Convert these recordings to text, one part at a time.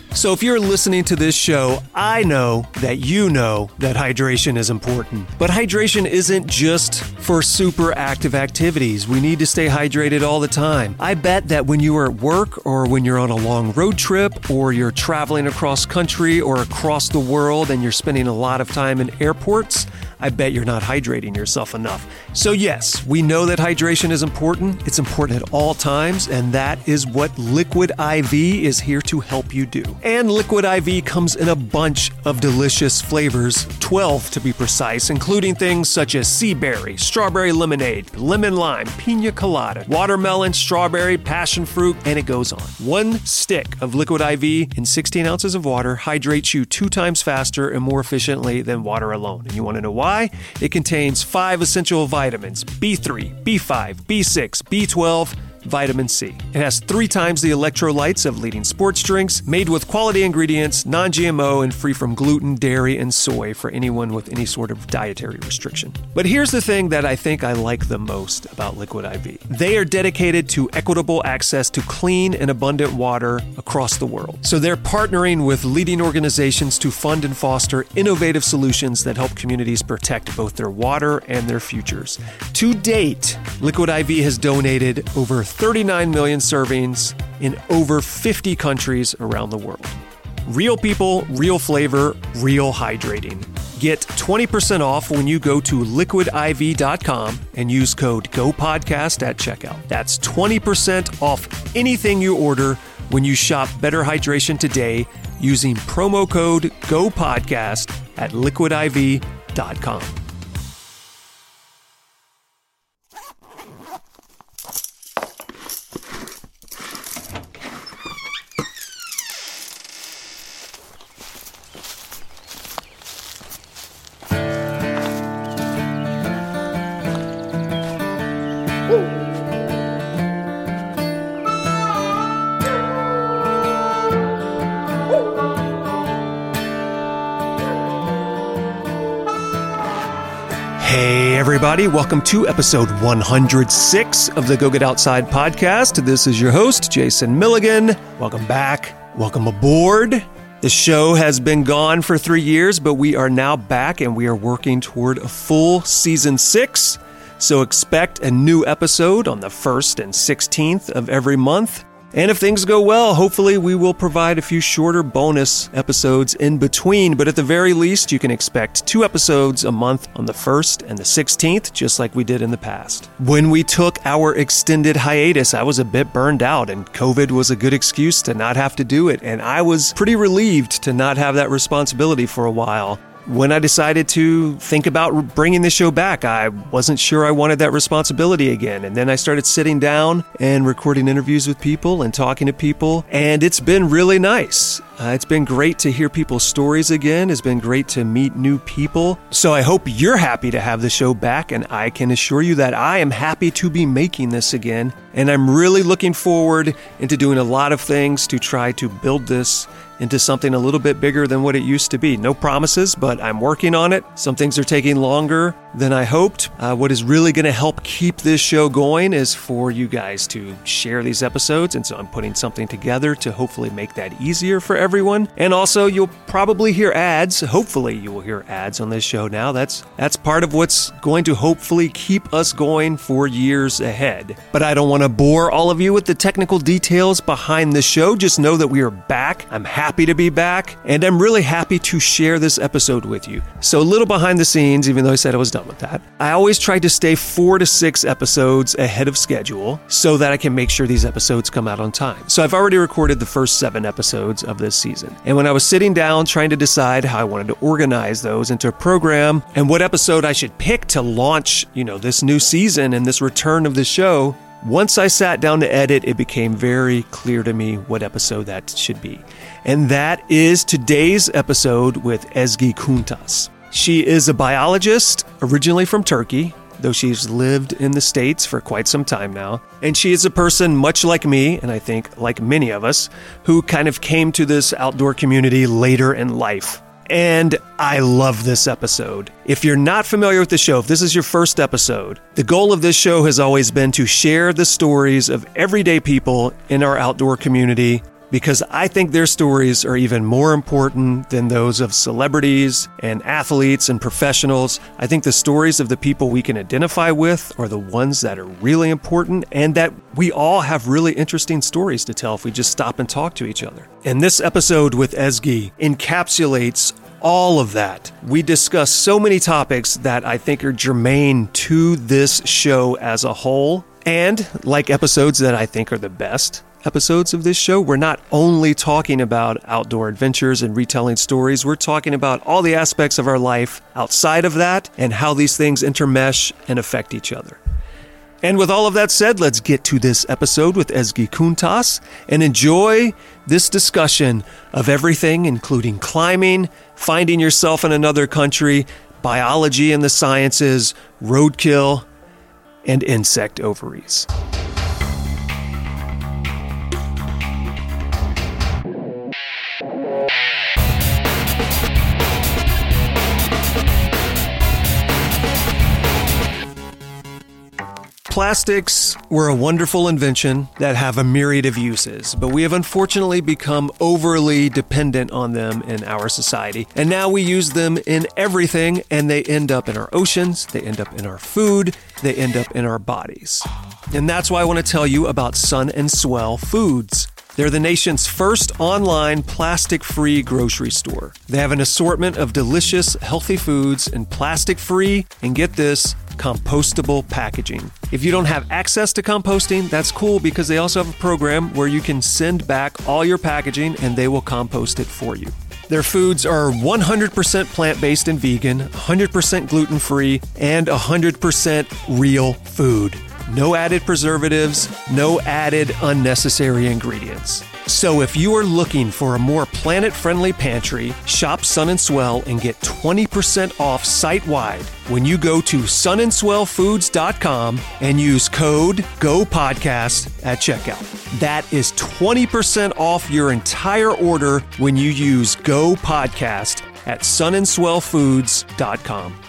So if you're listening to this show, I know that you know that hydration is important. But hydration isn't just for super active activities. We need to stay hydrated all the time. I bet that when you are at work or when you're on a long road trip or you're traveling across country or across the world and you're spending a lot of time in airports, I bet you're not hydrating yourself enough. So yes, we know that hydration is important. It's important at all times, and that is what Liquid IV is here to help you do. And Liquid IV comes in a bunch of delicious flavors, 12 to be precise, including things such as sea berry, strawberry lemonade, lemon lime, pina colada, watermelon, strawberry, passion fruit, and it goes on. One stick of Liquid IV in 16 ounces of water hydrates you 2 times faster and more efficiently than water alone. And you want to know why? It contains 5 essential vitamins: B3, B5, B6, B12, vitamin C. It has 3 times the electrolytes of leading sports drinks, made with quality ingredients, non-GMO, and free from gluten, dairy, and soy for anyone with any sort of dietary restriction. But here's the thing that I think I like the most about Liquid IV. They are dedicated to equitable access to clean and abundant water across the world. So they're partnering with leading organizations to fund and foster innovative solutions that help communities protect both their water and their futures. To date, Liquid IV has donated over 39 million servings in over 50 countries around the world. Real people, real flavor, real hydrating. Get 20% off when you go to liquidiv.com and use code GOPODCAST at checkout. That's 20% off anything you order when you shop Better Hydration today using promo code GOPODCAST at liquidiv.com. Hey everybody, welcome to episode 106 of the Go Get Outside podcast. This is your host, Jason Milligan. Welcome back. Welcome aboard. The show has been gone for 3 years, but we are now back and we are working toward a full season 6. So expect a new episode on the 1st and 16th of every month. And if things go well, hopefully we will provide a few shorter bonus episodes in between. But at the very least, you can expect 2 episodes a month on the 1st and the 16th, just like we did in the past. When we took our extended hiatus, I was a bit burned out, and COVID was a good excuse to not have to do it. And I was pretty relieved to not have that responsibility for a while. When I decided to think about bringing the show back, I wasn't sure I wanted that responsibility again. And then I started sitting down and recording interviews with people and talking to people. And it's been really nice. It's been great to hear people's stories again. It's been great to meet new people. So I hope you're happy to have the show back. And I can assure you that I am happy to be making this again. And I'm really looking forward into doing a lot of things to try to build this into something a little bit bigger than what it used to be. No promises, but I'm working on it. Some things are taking longer than I hoped. What is really going to help keep this show going is for you guys to share these episodes. And so I'm putting something together to hopefully make that easier for everyone. And also, you'll probably hear ads. Hopefully you will hear ads on this show now. That's part of what's going to hopefully keep us going for years ahead. But I don't want to bore all of you with the technical details behind the show. Just know that we are back. I'm happy to be back, and I'm really happy to share this episode with you. So a little behind the scenes, even though I said I was done with that. I always try to stay 4 to 6 episodes ahead of schedule so that I can make sure these episodes come out on time. So I've already recorded the first 7 episodes of this season. And when I was sitting down trying to decide how I wanted to organize those into a program and what episode I should pick to launch, this new season and this return of the show, once I sat down to edit, it became very clear to me what episode that should be. And that is today's episode with Ezgi Kuntas. She is a biologist, originally from Turkey, though she's lived in the States for quite some time now. And she is a person much like me, and I think like many of us, who kind of came to this outdoor community later in life. And I love this episode. If you're not familiar with the show, if this is your first episode, the goal of this show has always been to share the stories of everyday people in our outdoor community because I think their stories are even more important than those of celebrities and athletes and professionals. I think the stories of the people we can identify with are the ones that are really important, and that we all have really interesting stories to tell if we just stop and talk to each other. And this episode with Ezgi encapsulates all of that. We discuss so many topics that I think are germane to this show as a whole. And like episodes that I think are the best episodes of this show, we're not only talking about outdoor adventures and retelling stories, we're talking about all the aspects of our life outside of that and how these things intermesh and affect each other. And with all of that said, let's get to this episode with Ezgi Kuntas and enjoy this discussion of everything, including climbing, finding yourself in another country, biology and the sciences, roadkill, and insect ovaries. Plastics were a wonderful invention that have a myriad of uses, but we have unfortunately become overly dependent on them in our society. And now we use them in everything, and they end up in our oceans, they end up in our food, they end up in our bodies. And that's why I want to tell you about Sun and Swell Foods. They're the nation's first online plastic-free grocery store. They have an assortment of delicious, healthy foods in plastic-free, and get this, compostable packaging. If you don't have access to composting, that's cool because they also have a program where you can send back all your packaging and they will compost it for you. Their foods are 100% plant-based and vegan, 100% gluten-free, and 100% real food. No added preservatives, no added unnecessary ingredients. So if you are looking for a more planet-friendly pantry, shop Sun and Swell and get 20% off site-wide when you go to sunandswellfoods.com and use code GOPODCAST at checkout. That is 20% off your entire order when you use GOPODCAST at sunandswellfoods.com.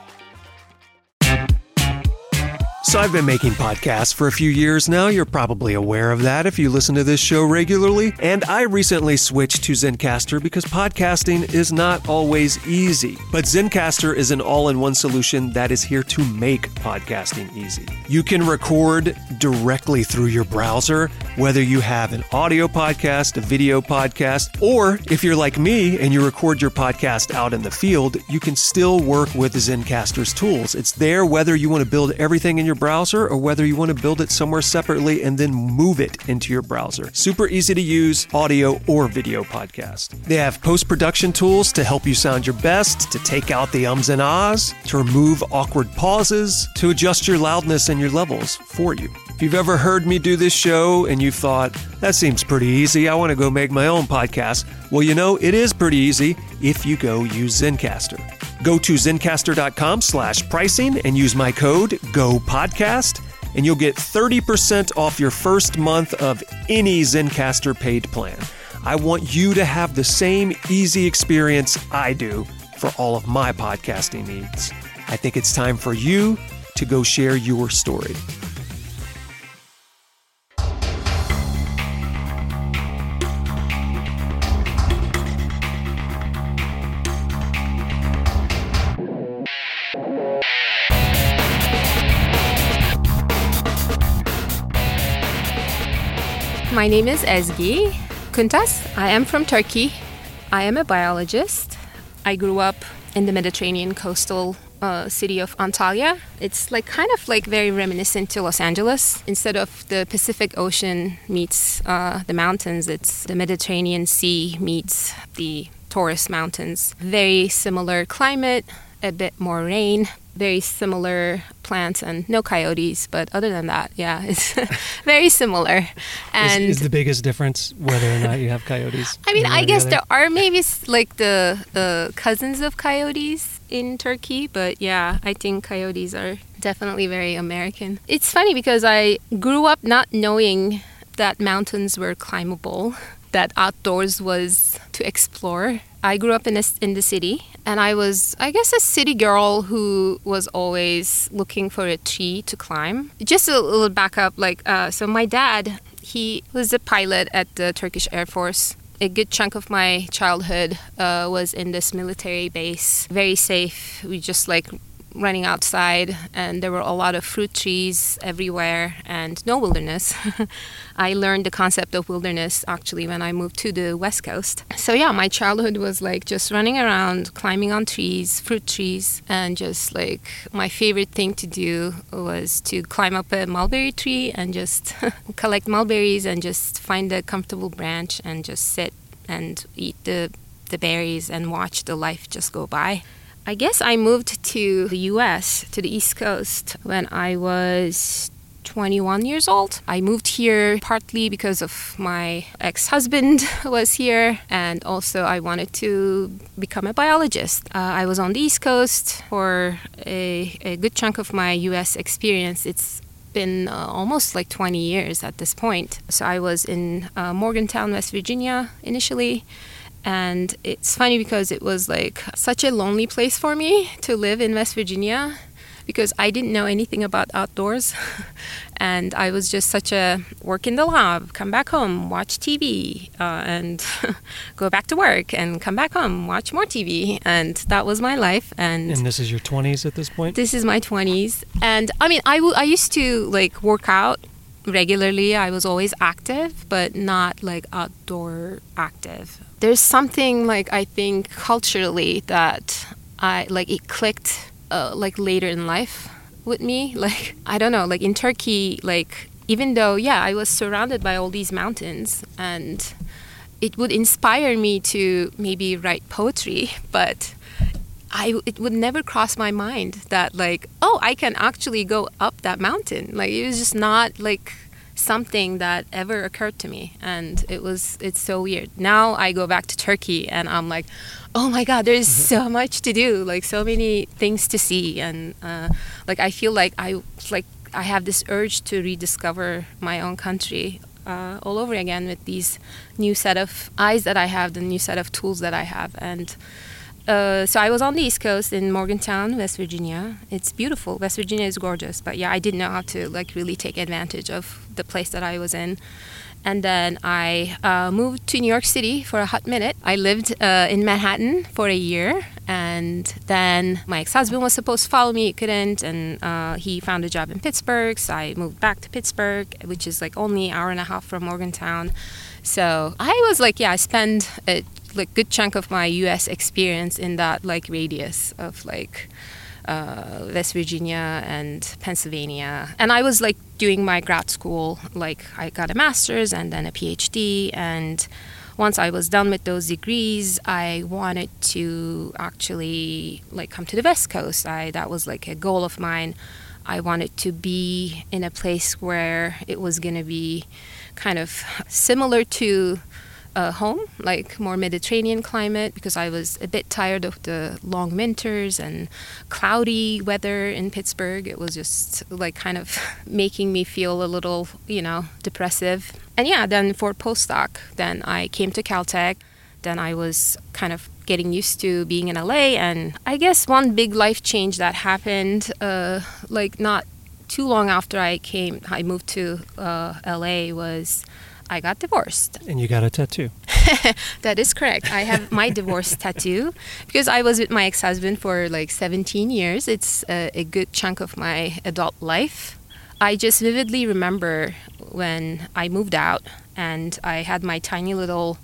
So I've been making podcasts for a few years now. You're probably aware of that if you listen to this show regularly. And I recently switched to Zencastr because podcasting is not always easy. But Zencastr is an all-in-one solution that is here to make podcasting easy. You can record directly through your browser, whether you have an audio podcast, a video podcast, or if you're like me and you record your podcast out in the field, you can still work with Zencastr's tools. It's there whether you want to build everything in your browser or whether you want to build it somewhere separately and then move it into your browser. Super easy to use audio or video podcast. They have post-production tools to help you sound your best, to take out the ums and ahs, to remove awkward pauses, to adjust your loudness and your levels for you. If you've ever heard me do this show and you've thought, that seems pretty easy, I want to go make my own podcast, well, you know, it is pretty easy if you go use Zencastr. Go to zencastr.com/pricing and use my code GOPODCAST, and you'll get 30% off your first month of any Zencastr paid plan. I want you to have the same easy experience I do for all of my podcasting needs. I think it's time for you to go share your story. My name is Ezgi Kuntas. I am from Turkey. I am a biologist. I grew up in the Mediterranean coastal city of Antalya. It's kind of very reminiscent to Los Angeles. Instead of the Pacific Ocean meets the mountains, it's the Mediterranean Sea meets the Taurus Mountains. Very similar climate, a bit more rain, very similar plants, and no coyotes. But other than that, yeah, it's very similar. And is the biggest difference whether or not you have coyotes? I mean, I guess there are maybe the cousins of coyotes in Turkey, but yeah, I think coyotes are definitely very American. It's funny because I grew up not knowing that mountains were climbable. that outdoors was to explore. I grew up in the city, and I was, I guess, a city girl who was always looking for a tree to climb. Just a little backup, so my dad, he was a pilot at the Turkish Air Force. A good chunk of my childhood was in this military base. Very safe. We just running outside, and there were a lot of fruit trees everywhere and no wilderness. I learned the concept of wilderness actually when I moved to the West Coast. So yeah, my childhood was just running around, climbing on trees, fruit trees, and just my favorite thing to do was to climb up a mulberry tree and just collect mulberries and just find a comfortable branch and just sit and eat the berries and watch the life just go by. I guess I moved to the U.S., to the East Coast, when I was 21 years old. I moved here partly because of my ex-husband was here, and also I wanted to become a biologist. I was on the East Coast for a good chunk of my U.S. experience. It's been almost 20 years at this point. So I was in Morgantown, West Virginia initially. And it's funny because it was such a lonely place for me to live in West Virginia because I didn't know anything about outdoors. And I was just such a work in the lab, come back home, watch TV, and go back to work and come back home, watch more TV. And that was my life. And this is your 20s at this point? This is my 20s. And I mean, I used to work out regularly. I was always active, but not outdoor active. There's something I think culturally that it clicked later in life with me. I don't know, in Turkey, even though I was surrounded by all these mountains and it would inspire me to maybe write poetry, but it would never cross my mind that I can actually go up that mountain. It was just not something that ever occurred to me, and it's so weird. Now I go back to Turkey and I'm oh my God, there's so much to do, so many things to see, and I feel I have this urge to rediscover my own country all over again with these new set of eyes that I have, the new set of tools that I have. And so I was on the East Coast in Morgantown, West Virginia. It's beautiful. West Virginia is gorgeous. But yeah, I didn't know how to really take advantage of the place that I was in. And then I moved to New York City for a hot minute. I lived in Manhattan for a year. And then my ex-husband was supposed to follow me. He couldn't. And he found a job in Pittsburgh. So I moved back to Pittsburgh, which is only an hour and a half from Morgantown. So I was I spent a good chunk of my U.S. experience in that radius of West Virginia and Pennsylvania. And I was doing my grad school. I got a master's and then a PhD. And once I was done with those degrees, I wanted to actually come to the West Coast. That was a goal of mine. I wanted to be in a place where it was going to be kind of similar to home, more Mediterranean climate, because I was a bit tired of the long winters and cloudy weather in Pittsburgh. It was just kind of making me feel a little, depressive. And yeah, then for postdoc, then I came to Caltech. Then I was kind of getting used to being in LA. And I guess one big life change that happened, not too long after I moved to LA was I got divorced. And you got a tattoo. That is correct. I have my divorce tattoo because I was with my ex-husband for 17 years. It's a good chunk of my adult life. I just vividly remember when I moved out and I had my tiny little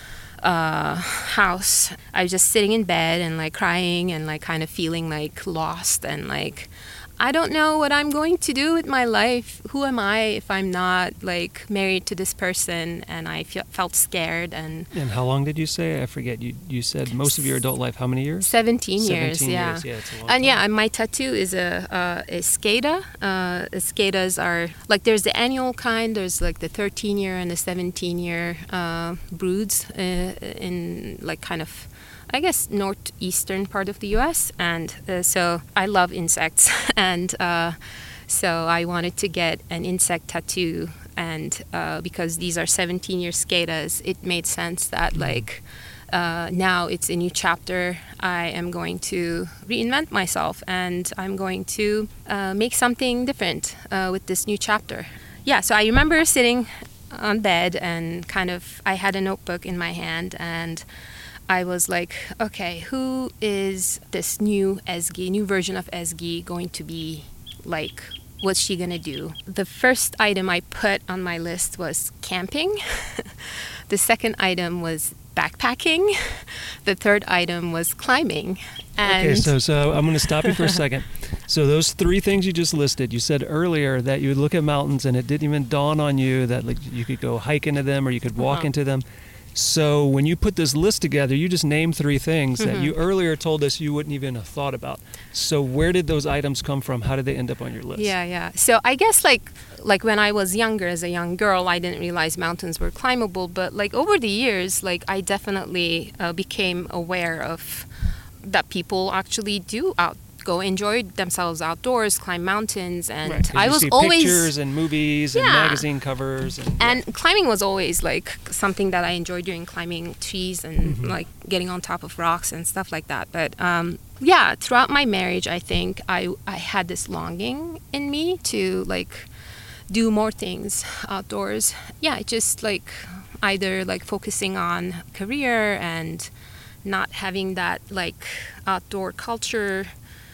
house. I was just sitting in bed and crying and kind of feeling lost and I don't know what I'm going to do with my life. Who am I if I'm not married to this person? And I felt scared. And how long did you say? I forget. You said most of your adult life. How many years? 17 years. Yeah. Yeah, it's a long and time. Yeah, my tattoo is a skada. Skadas are there's the annual kind. There's the 13-year and the 17-year broods in kind of, I guess, northeastern part of the U.S. And so I love insects. And so I wanted to get an insect tattoo And because these are 17-year skatas, it made sense that like now it's a new chapter. I am going to reinvent myself, and I'm going to make something different with this new chapter. Yeah, so I remember sitting on bed and kind of, I had a notebook in my hand, and I was like, okay, who is this new version of Ezgi going to be like? What's she gonna do? The first item I put on my list was camping. The second item was backpacking. The third item was climbing. And okay, so I'm going to stop you for a second. So those three things you just listed, you said earlier that you would look at mountains and it didn't even dawn on you that like you could go hike into them or you could walk into them. So when you put this list together, you just named three things that you earlier told us you wouldn't even have thought about. So where did those items come from? How did they end up on your list? Yeah. So I guess like when I was younger, as a young girl, I didn't realize mountains were climbable. But like over the years, like I definitely became aware of that people actually do go enjoy themselves outdoors, climb mountains, and right, I was see always pictures and movies and magazine covers and climbing was always like something that I enjoyed doing, climbing trees and like getting on top of rocks and stuff like that. But throughout my marriage, I think I had this longing in me to like do more things outdoors. Yeah, just like either like focusing on career and not having that like outdoor culture.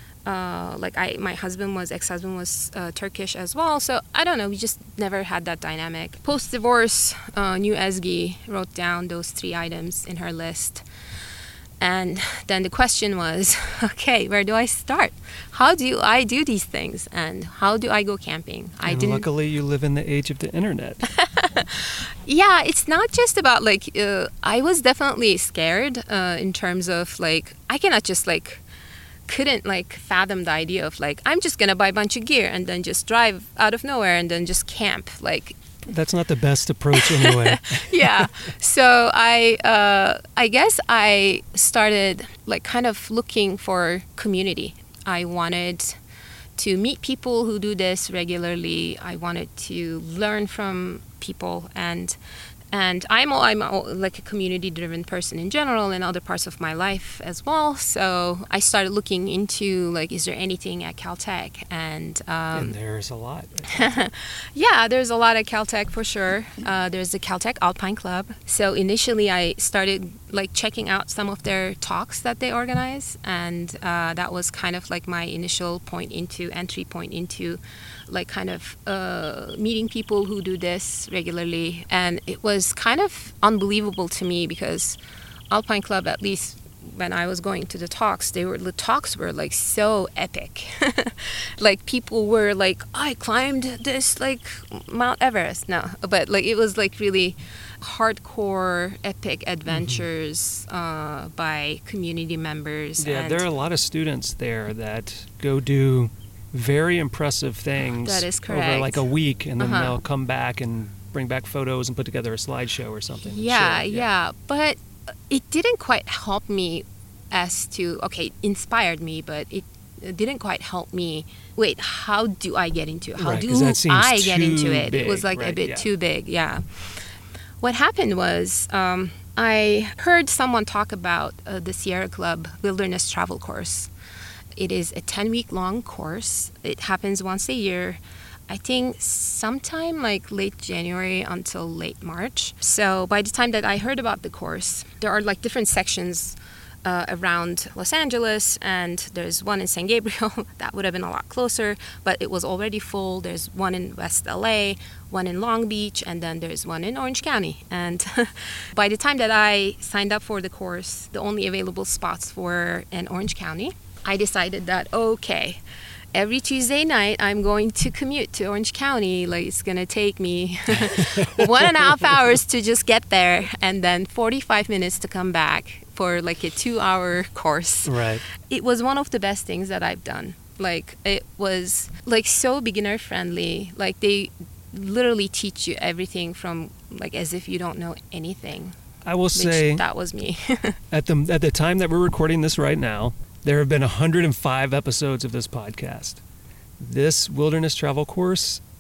My ex-husband was Turkish as well, so I don't know, we just never had that dynamic. Post-divorce, new Ezgi wrote down those three items in her list, and then the question was, okay, where do I start? How do I do these things, and how do I go camping? Luckily you live in the age of the internet. Yeah, it's not just about like I was definitely scared in terms of like I cannot just like couldn't like fathom the idea of like I'm just gonna buy a bunch of gear and then just drive out of nowhere and then just camp. Like that's not the best approach anyway. Yeah, so I guess I started like kind of looking for community. I wanted to meet people who do this regularly. I wanted to learn from people, and I'm like a community-driven person in general in other parts of my life as well. So I started looking into like, is there anything at Caltech? And there's a lot. Yeah, there's a lot at Caltech for sure. There's the Caltech Alpine Club. So initially I started like checking out some of their talks that they organize, and that was kind of like my initial entry point into like kind of meeting people who do this regularly. And it was kind of unbelievable to me because Alpine Club, at least when I was going to the talks were like so epic. Like people were like, I climbed this like Mount Everest. No, but like it was like really hardcore epic adventures by community members. Yeah, there are a lot of students there that go do very impressive things. That is correct. Over like a week, and then they'll come back and bring back photos and put together a slideshow or something. Yeah. But it didn't quite help me inspired me, but it didn't quite help me. Wait, how do I get into it? How do I get into it? Big, it was like a bit too big, yeah. What happened was I heard someone talk about the Sierra Club Wilderness Travel Course. It is a 10-week-long course. It happens once a year. I think sometime like late January until late March. So by the time that I heard about the course, there are like different sections around Los Angeles, and there's one in San Gabriel. That would have been a lot closer, but it was already full. There's one in West LA, one in Long Beach, and then there's one in Orange County. And by the time that I signed up for the course, the only available spots were in Orange County. I decided that, okay, every Tuesday night I'm going to commute to Orange County. Like it's going to take me 1.5 hours to just get there, and then 45 minutes to come back for like a 2-hour course. Right. It was one of the best things that I've done. Like it was like so beginner friendly. Like they literally teach you everything from like as if you don't know anything. I will say that was me. at the time that we're recording this right now, there have been 105 episodes of this podcast. This wilderness travel course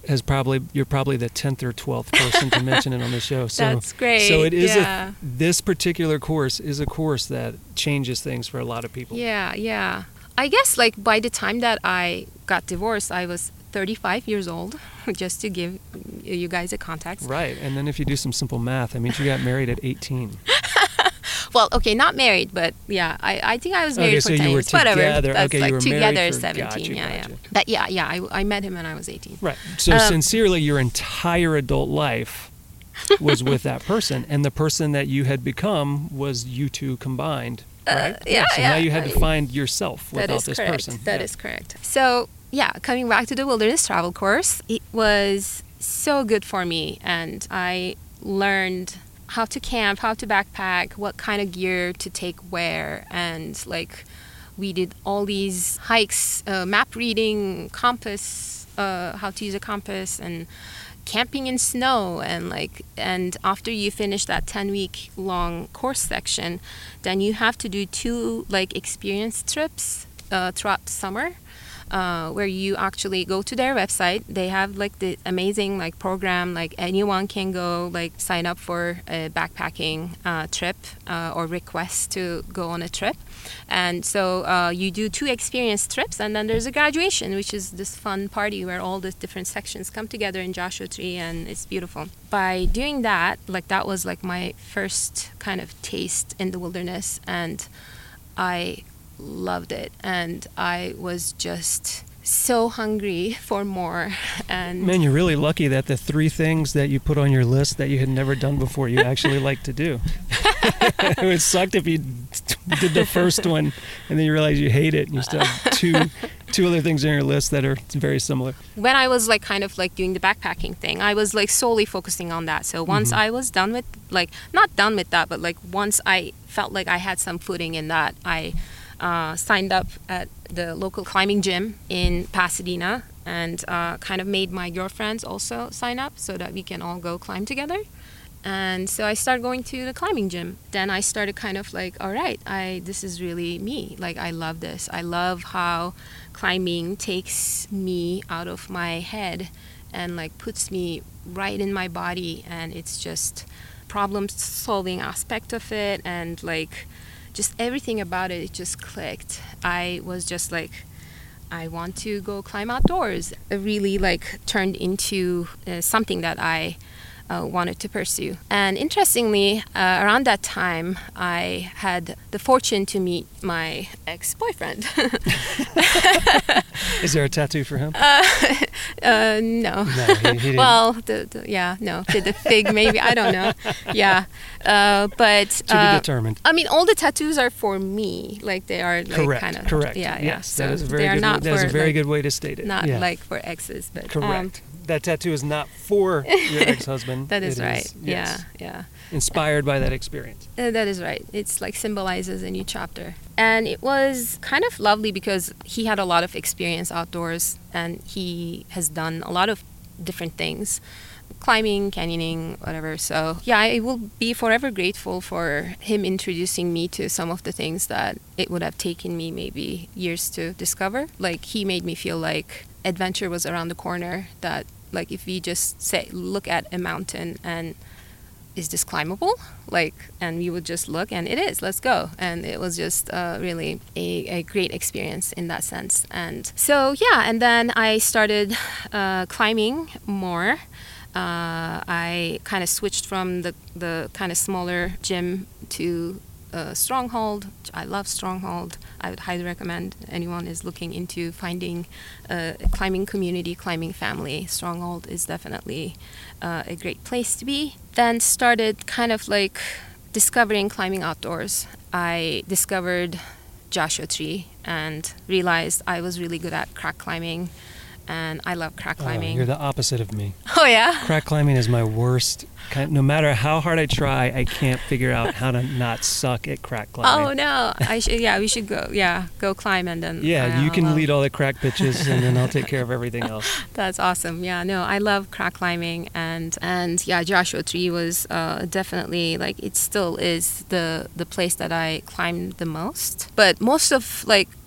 you're probably the 10th or 12th person to mention it on the show. So That's great. So it is Yeah. this particular course is a course that changes things for a lot of people. Yeah. I guess like by the time that I got divorced, I was 35 years old, just to give you guys a context. Right. And then if you do some simple math, that means you got married at 18. Well, okay, not married, but yeah, I think I was married so for 10 you were years. Whatever. together. That's Okay, you like were together married for- 17. gotcha. But I met him when I was 18. Right. So sincerely, your entire adult life was with that person, and the person that you had become was you two combined, right? So now you had to find yourself without this person. That is correct. So yeah, coming back to the wilderness travel course, it was so good for me, and I learned how to camp, how to backpack, what kind of gear to take where, and like we did all these hikes, map reading, compass, how to use a compass, and camping in snow, and after you finish that 10-week long course section, then you have to do 2 like experience trips throughout the summer, where you actually go to their website. They have like the amazing like program, like anyone can go like sign up for a backpacking trip or request to go on a trip. And so you do 2 experience trips, and then there's a graduation, which is this fun party where all the different sections come together in Joshua Tree, and it's beautiful. By doing that, like that was like my first kind of taste in the wilderness, and I loved it, and I was just so hungry for more. And Man, you're really lucky that the 3 things that you put on your list that you had never done before you actually like to do. It would suck if you did the first one and then you realize you hate it and you still have two other things on your list that are very similar. when I was like kind of like doing the backpacking thing, I was like solely focusing on that. So once I was done with, like, not done with that, but like once I felt like I had some footing in that, I signed up at the local climbing gym in Pasadena, and kind of made my girlfriends also sign up so that we can all go climb together. And so I started going to the climbing gym. Then I started kind of like, all right, this is really me. Like, I love this. I love how climbing takes me out of my head and like puts me right in my body. And it's just problem solving aspect of it, and like just everything about it, it just clicked. I was just like, I want to go climb outdoors. It really like turned into something that I wanted to pursue. And interestingly, around that time, I had the fortune to meet my ex-boyfriend. Is there a tattoo for him? No. No, he didn't. Well, the fig maybe, I don't know. Yeah, but To be determined. I mean, all the tattoos are for me. Like, they are like Correct. kind of Correct. Yeah. Yes, So that is a very they are good. not That is for, a very like, good way to state it. not Yeah. like for exes, but Correct. That tattoo is not for your ex-husband. That is It right. yes, Yeah. inspired by that experience. That is right. It's like symbolizes a new chapter. And it was kind of lovely because he had a lot of experience outdoors, and he has done a lot of different things, climbing, canyoning, whatever. So yeah, I will be forever grateful for him introducing me to some of the things that it would have taken me maybe years to discover. Like, he made me feel like adventure was around the corner, that like if we just look at a mountain and is this climbable? Like, and we would just look, and it is, let's go. And it was just really a great experience in that sense. And so, yeah, and then I started climbing more. I kind of switched from the kind of smaller gym to Stronghold. I love Stronghold. I would highly recommend anyone is looking into finding a climbing community, climbing family. Stronghold is definitely a great place to be. Then started kind of like discovering climbing outdoors. I discovered Joshua Tree and realized I was really good at crack climbing, and I love crack climbing. You're the opposite of me. Oh yeah? Crack climbing is my worst. No matter how hard I try, I can't figure out how to not suck at crack climbing. Oh no! We should go. Yeah, go climb, and then Yeah, you can lead all the crack pitches, and then I'll take care of everything else. That's awesome. Yeah, no, I love crack climbing, and yeah, Joshua Tree was definitely, like, it still is the place that I climbed the most. But most of like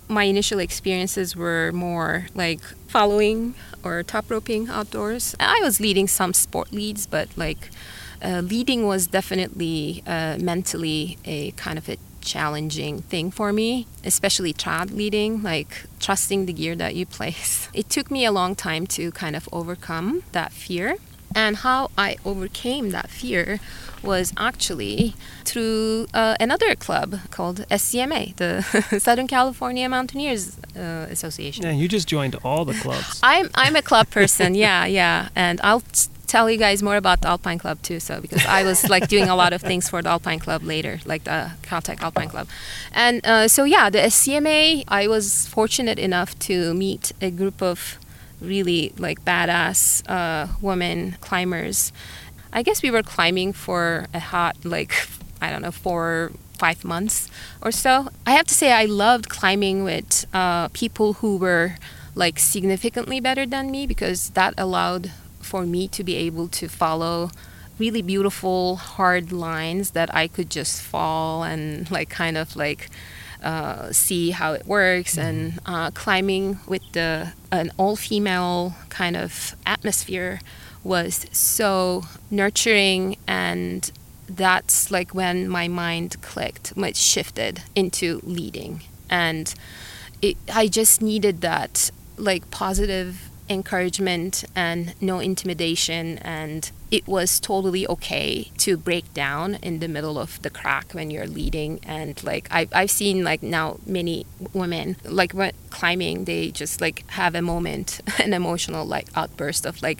my initial experiences were more like following or top roping outdoors. I was leading some sport leads, but like leading was definitely mentally a kind of a challenging thing for me, especially trad leading, like trusting the gear that you place. It took me a long time to kind of overcome that fear. And how I overcame that fear was actually through another club called SCMA, the Southern California Mountaineers Association. Yeah, you just joined all the clubs. I'm a club person, yeah. And I'll tell you guys more about the Alpine Club too, so because I was like doing a lot of things for the Alpine Club later, like the Caltech Alpine Club. And so yeah, the SCMA, I was fortunate enough to meet a group of really like badass women climbers. I guess we were climbing for a hot, like, I don't know, 4 or 5 months or so. I have to say I loved climbing with people who were like significantly better than me, because that allowed for me to be able to follow really beautiful hard lines that I could just fall and like kind of like see how it works. And climbing with an all-female kind of atmosphere was so nurturing, and that's like when my mind clicked, it shifted into leading. And I just needed that like positive encouragement and no intimidation, and it was totally okay to break down in the middle of the crack when you're leading. And like I've seen like now many women like when climbing, they just like have a moment, an emotional like outburst of like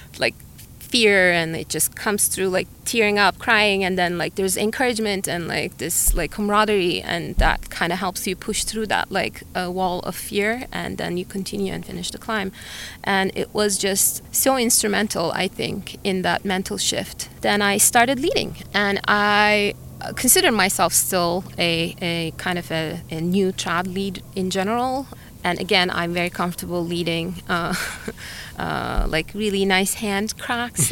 fear, and it just comes through like tearing up, crying, and then like there's encouragement and like this like camaraderie, and that kind of helps you push through that like a wall of fear, and then you continue and finish the climb. And it was just so instrumental, I think, in that mental shift. Then I started leading, and I consider myself still a kind of a new trad lead in general. And again, I'm very comfortable leading like really nice hand cracks,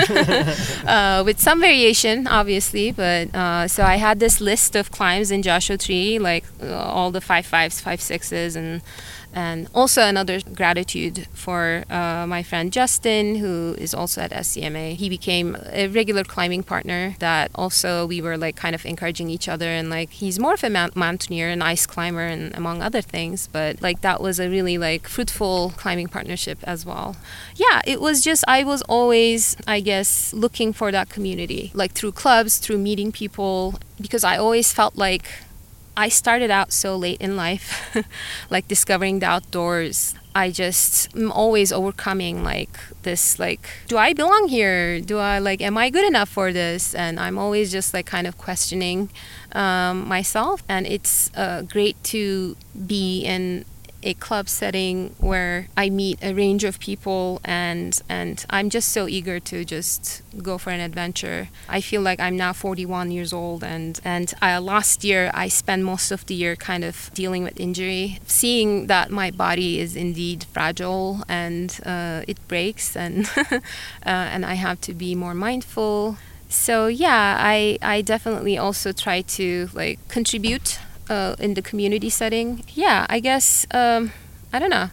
and with some variation, obviously. But so I had this list of climbs in Joshua Tree, like all the 5.5s, 5.6s, and also another gratitude for my friend Justin, who is also at SCMA. He became a regular climbing partner that also we were like kind of encouraging each other, and like he's more of a mountaineer, an ice climber, and among other things, but like that was a really like fruitful climbing partnership as well. Yeah, it was just, I was always, I guess, looking for that community, like through clubs, through meeting people, because I always felt like I started out so late in life, like discovering the outdoors. I just am always overcoming like this, like, do I belong here? Do I like, am I good enough for this? And I'm always just like kind of questioning myself. And it's great to be in a club setting where I meet a range of people, and I'm just so eager to just go for an adventure. I feel like I'm now 41 years old, and last year I spent most of the year kind of dealing with injury, seeing that my body is indeed fragile, and it breaks, and and I have to be more mindful. So yeah, I definitely also try to like contribute in the community setting. Yeah, I guess, I don't know.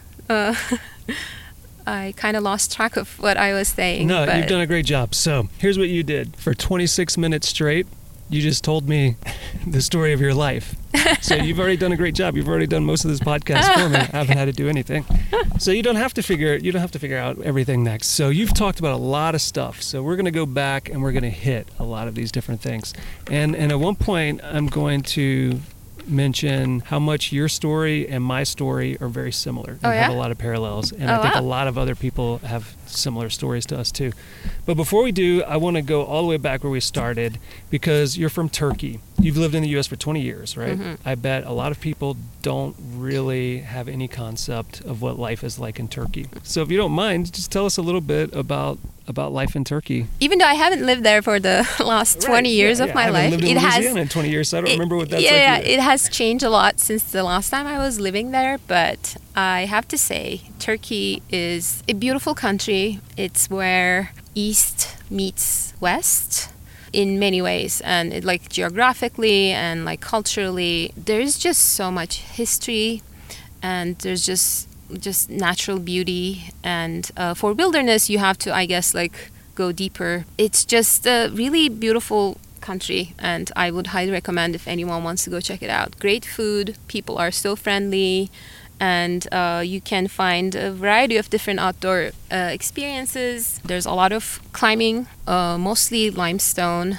I kind of lost track of what I was saying. No, you've done a great job. So here's what you did. For 26 minutes straight, you just told me the story of your life. So you've already done a great job. You've already done most of this podcast for me. I haven't had to do anything. So you don't have to figure out everything next. So you've talked about a lot of stuff. So we're going to go back and we're going to hit a lot of these different things. And at one point, I'm going to mention how much your story and my story are very similar and have a lot of parallels, and I think a lot of other people have similar stories to us too. But before we do, I want to go all the way back where we started, because you're from Turkey. You've lived in the US for 20 years, right? Mm-hmm. I bet a lot of people don't really have any concept of what life is like in Turkey. So if you don't mind, just tell us a little bit about life in Turkey. Even though I haven't lived there for the last 20 years of my life, I haven't lived in Louisiana in 20 years, so I don't remember what that's like. Yeah, it has changed a lot since the last time I was living there, but I have to say, Turkey is a beautiful country. It's where East meets West in many ways, and like geographically and like culturally, there's just so much history and there's just natural beauty. And for wilderness, you have to, I guess, like go deeper. It's just a really beautiful country, and I would highly recommend if anyone wants to go check it out. Great food, people are so friendly, and you can find a variety of different outdoor experiences. There's a lot of climbing, mostly limestone.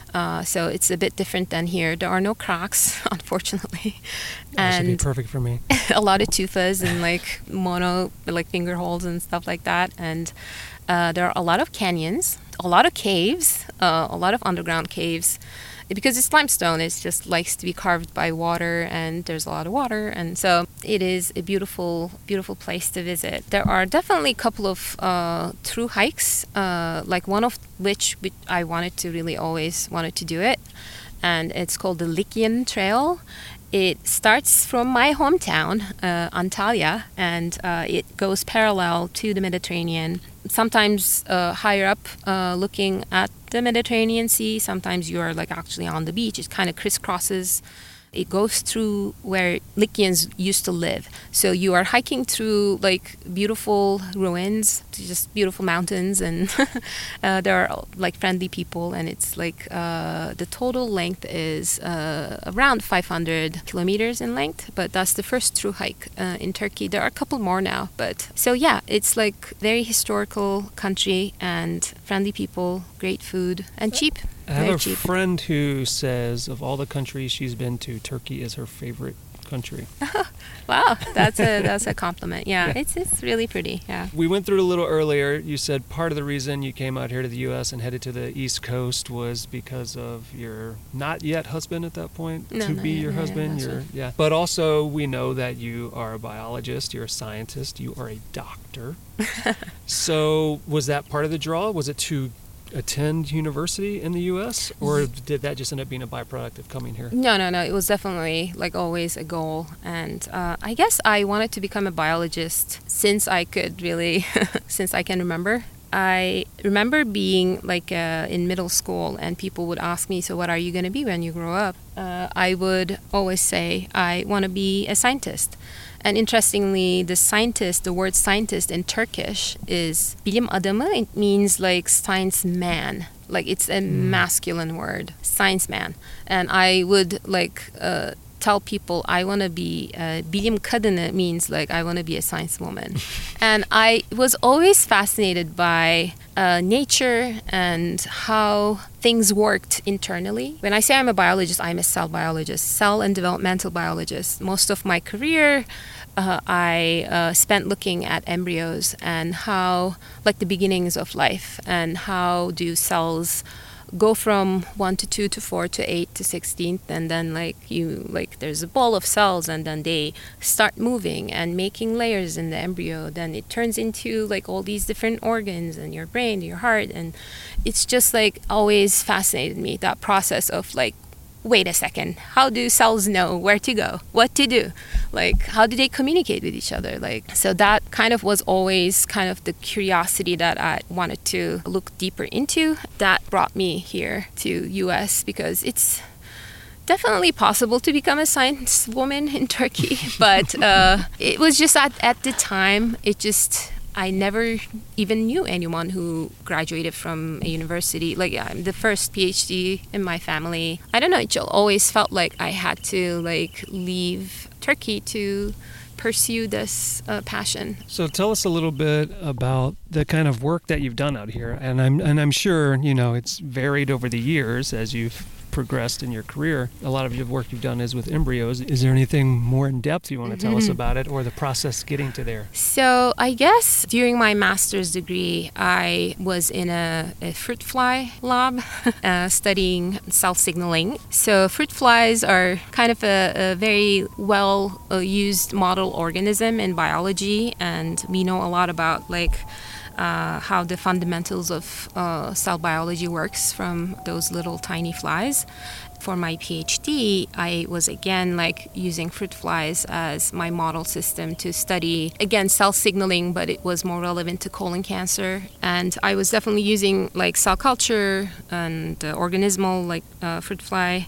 So it's a bit different than here. There are no cracks, unfortunately. That should be perfect for me. A lot of tufas and like mono, like finger holes and stuff like that. And there are a lot of canyons, a lot of caves, a lot of underground caves. Because it's limestone, it just likes to be carved by water, and there's a lot of water, and so it is a beautiful, beautiful place to visit. There are definitely a couple of through hikes, like one of which I always wanted to do it, and it's called the Lycian Trail. It starts from my hometown, Antalya, and it goes parallel to the Mediterranean. Sometimes higher up, looking at the Mediterranean Sea. Sometimes you are like actually on the beach. It kind of crisscrosses. It goes through where Lycians used to live. So you are hiking through like beautiful ruins, just beautiful mountains, and there are like friendly people. And it's like the total length is around 500 kilometers in length. But that's the first true hike in Turkey. There are a couple more now. But so yeah, it's like very historical country and friendly people, great food, and cheap. I have a friend who says of all the countries she's been to, Turkey is her favorite country. Wow, that's a compliment. Yeah, yeah. It's really pretty. Yeah. We went through it a little earlier. You said part of the reason you came out here to the U.S. and headed to the East Coast was because of your not yet husband at that point, your husband. Yeah. But also we know that you are a biologist, you're a scientist, you are a doctor. So was that part of the draw? Was it to attend university in the U.S., or did that just end up being a byproduct of coming here? No. It was definitely like always a goal, and I guess I wanted to become a biologist since I could really, since I can remember. I remember being like in middle school, and people would ask me, so what are you going to be when you grow up? I would always say, I want to be a scientist. And interestingly, the word scientist in Turkish is bilim adamı. It means like science man. Like it's a masculine word, science man. And I would like tell people I want to be bilim kadını means like I want to be a science woman. And I was always fascinated by nature and how things worked internally. When I say I'm a biologist, I'm a cell biologist, cell and developmental biologist. Most of my career I spent looking at embryos and how, like the beginnings of life, and how do cells go from 1 to 2 to 4 to 8 to 16th, and then there's a ball of cells, and then they start moving and making layers in the embryo. Then it turns into like all these different organs and your brain, your heart, and it's just like always fascinated me, that process of like, wait a second, how do cells know where to go, what to do? Like, how do they communicate with each other? Like, so that kind of was always kind of the curiosity that I wanted to look deeper into. That brought me here to US, because it's definitely possible to become a science woman in Turkey. But it was just at the time, I never even knew anyone who graduated from a university. Like, I'm the first PhD in my family. I don't know, it always felt like I had to like leave Turkey to pursue this passion. So tell us a little bit about the kind of work that you've done out here. And I'm sure, it's varied over the years as you've progressed in your career. A lot of your work you've done is with embryos. Is there anything more in depth you want to tell us about it, or the process getting to there? So I guess during my master's degree, I was in a fruit fly lab studying cell signaling. So fruit flies are kind of a very well used model organism in biology, and we know a lot about like how the fundamentals of cell biology works from those little tiny flies. For my PhD, I was again like using fruit flies as my model system to study, again, cell signaling, but it was more relevant to colon cancer. And I was definitely using like cell culture and organismal like fruit fly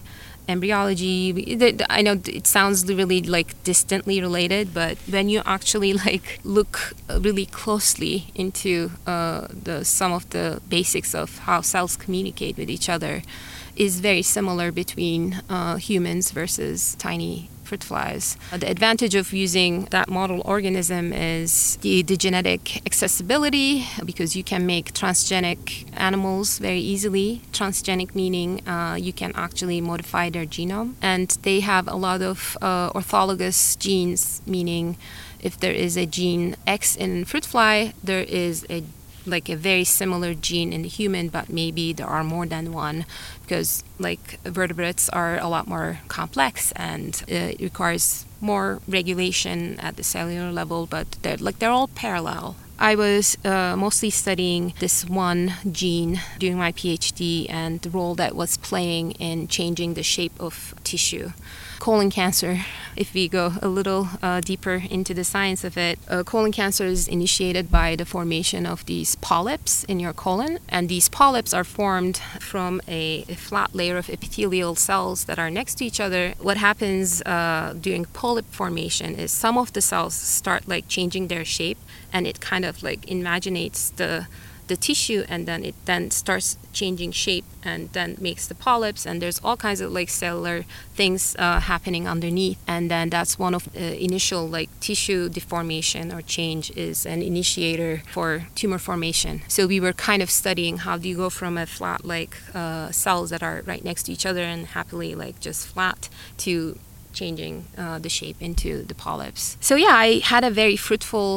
embryology. I know it sounds really like distantly related, but when you actually like look really closely into some of the basics of how cells communicate with each other, is very similar between humans versus tiny fruit flies. The advantage of using that model organism is the genetic accessibility, because you can make transgenic animals very easily. Transgenic meaning you can actually modify their genome, and they have a lot of orthologous genes, meaning if there is a gene X in fruit fly, there is a very similar gene in the human, but maybe there are more than one, because like vertebrates are a lot more complex and it requires more regulation at the cellular level, but they're all parallel. I was mostly studying this one gene during my PhD and the role that was playing in changing the shape of tissue. Colon cancer, if we go a little deeper into the science of it, colon cancer is initiated by the formation of these polyps in your colon, and these polyps are formed from a flat layer of epithelial cells that are next to each other. What happens during polyp formation is some of the cells start like changing their shape, and it kind of like imaginates the tissue, and then it then starts changing shape and then makes the polyps, and there's all kinds of like cellular things happening underneath, and then that's one of the initial like tissue deformation or change is an initiator for tumor formation. So we were kind of studying how do you go from a flat like cells that are right next to each other and happily like just flat to changing the shape into the polyps. So yeah, I had a very fruitful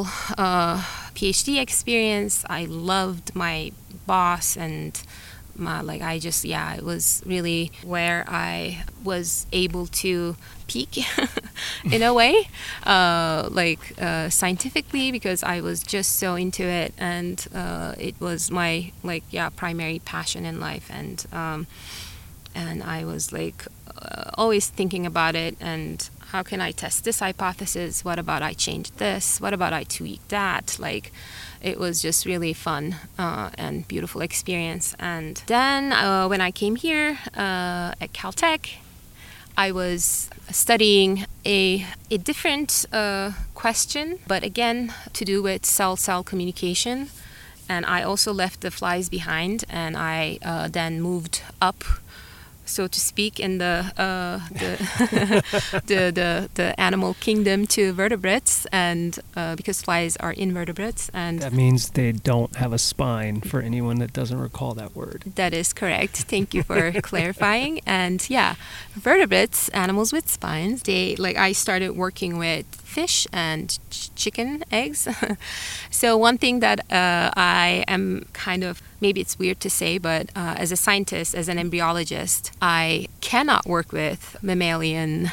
PhD experience. I loved my boss, and it was really where I was able to peak in a way, scientifically, because I was just so into it, and it was my primary passion in life, and I was always thinking about it, and how can I test this hypothesis? What about I change this? What about I tweak that? It was just really fun and beautiful experience. And then when I came here at Caltech, I was studying a different question, but again, to do with cell-cell communication. And I also left the flies behind, and I then moved up, so to speak, in the animal kingdom to vertebrates, and because flies are invertebrates, and that means they don't have a spine, for anyone that doesn't recall that word. That is correct. Thank you for clarifying. And yeah, vertebrates, animals with spines. I started working with fish and chicken eggs. So one thing that I am kind of, maybe it's weird to say, but as a scientist, as an embryologist, I cannot work with mammalian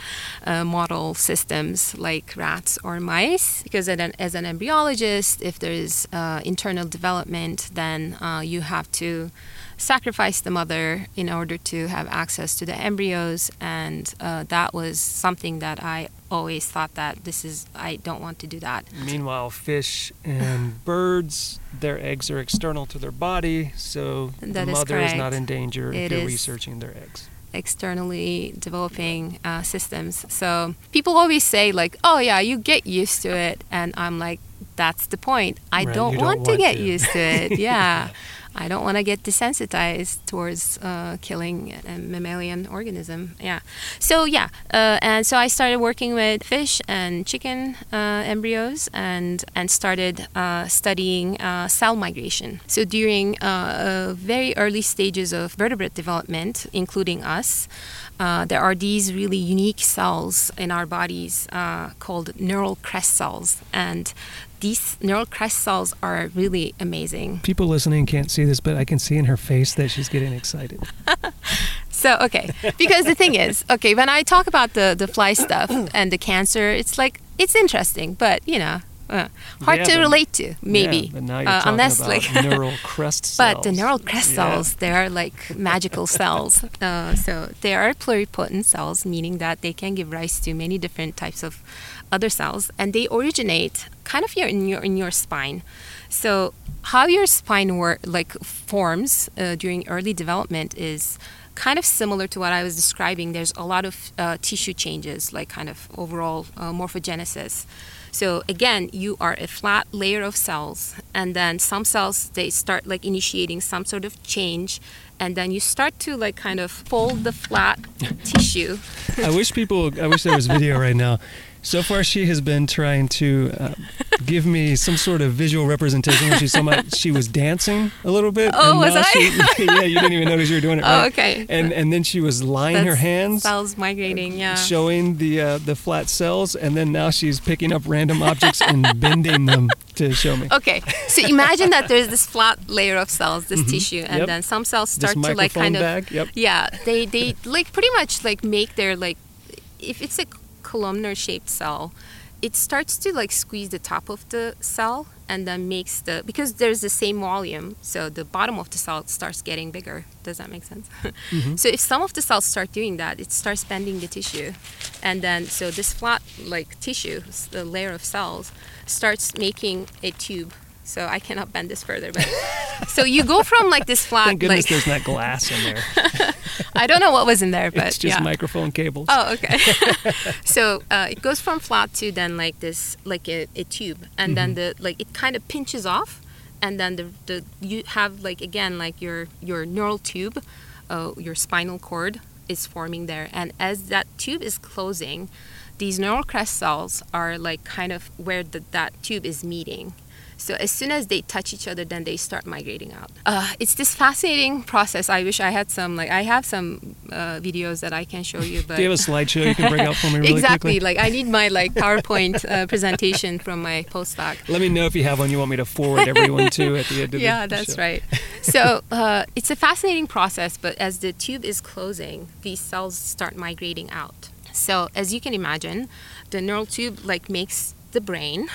model systems like rats or mice, because as an embryologist, if there's internal development, then you have to sacrifice the mother in order to have access to the embryos, and that was something that I always thought that I don't want to do that. Meanwhile, fish and birds, their eggs are external to their body, so the mother is not in danger if you're researching their eggs. Externally developing systems. So people always say oh yeah, you get used to it, and I'm like, that's the point. I don't want to get used to it. Yeah. I don't want to get desensitized towards killing a mammalian organism. Yeah. So yeah, and so I started working with fish and chicken embryos, and started studying cell migration. So during very early stages of vertebrate development, including us, there are these really unique cells in our bodies called neural crest cells, and these neural crest cells are really amazing. People listening can't see this, but I can see in her face that she's getting excited. So, okay, because the thing is, when I talk about the fly stuff and the cancer, it's it's interesting, but hard to relate to, maybe. Yeah, but now you're talking about neural crest cells. But the neural crest cells, they are magical cells. So they are pluripotent cells, meaning that they can give rise to many different types of other cells, and they originate kind of in your spine. So how your spine forms during early development is kind of similar to what I was describing. There's a lot of tissue changes, like kind of overall morphogenesis. So again, you are a flat layer of cells, and then some cells, they start like initiating some sort of change, and then you start to like kind of fold the flat tissue. I wish there was video right now. So far, she has been trying to give me some sort of visual representation. She was dancing a little bit. Oh, was I? Yeah, you didn't even notice you were doing it right. Oh, okay. And then she was lying her hands. Cells migrating, yeah. Showing the flat cells, and then now she's picking up random objects and bending them to show me. Okay, so imagine that there's this flat layer of cells, this tissue, and then some cells start to like kind of... bag. Yep. Yeah, they like pretty much like make their like, if it's a columnar shaped cell, it starts to like squeeze the top of the cell and then makes because there's the same volume, so the bottom of the cell starts getting bigger. Does that make sense? So if some of the cells start doing that, it starts bending the tissue, and then so this flat like tissue, the layer of cells, starts making a tube. So I cannot bend this further, but so you go from like this flat. Thank goodness there's not glass in there. I don't know what was in there, but it's just microphone cables. Oh, okay. So it goes from flat to then like this, like a tube, and then it kind of pinches off, and then you have like again like your neural tube, your spinal cord is forming there, and as that tube is closing, these neural crest cells are like kind of where that tube is meeting. So as soon as they touch each other, then they start migrating out. It's this fascinating process. I wish I had I have some videos that I can show you. But do you have a slideshow you can bring out for me really exactly, quickly? Like I need my like PowerPoint presentation from my postdoc. Let me know if you have one you want me to forward everyone to at the end of the show. Yeah, that's right. So it's a fascinating process, but as the tube is closing, these cells start migrating out. So as you can imagine, the neural tube like makes the brain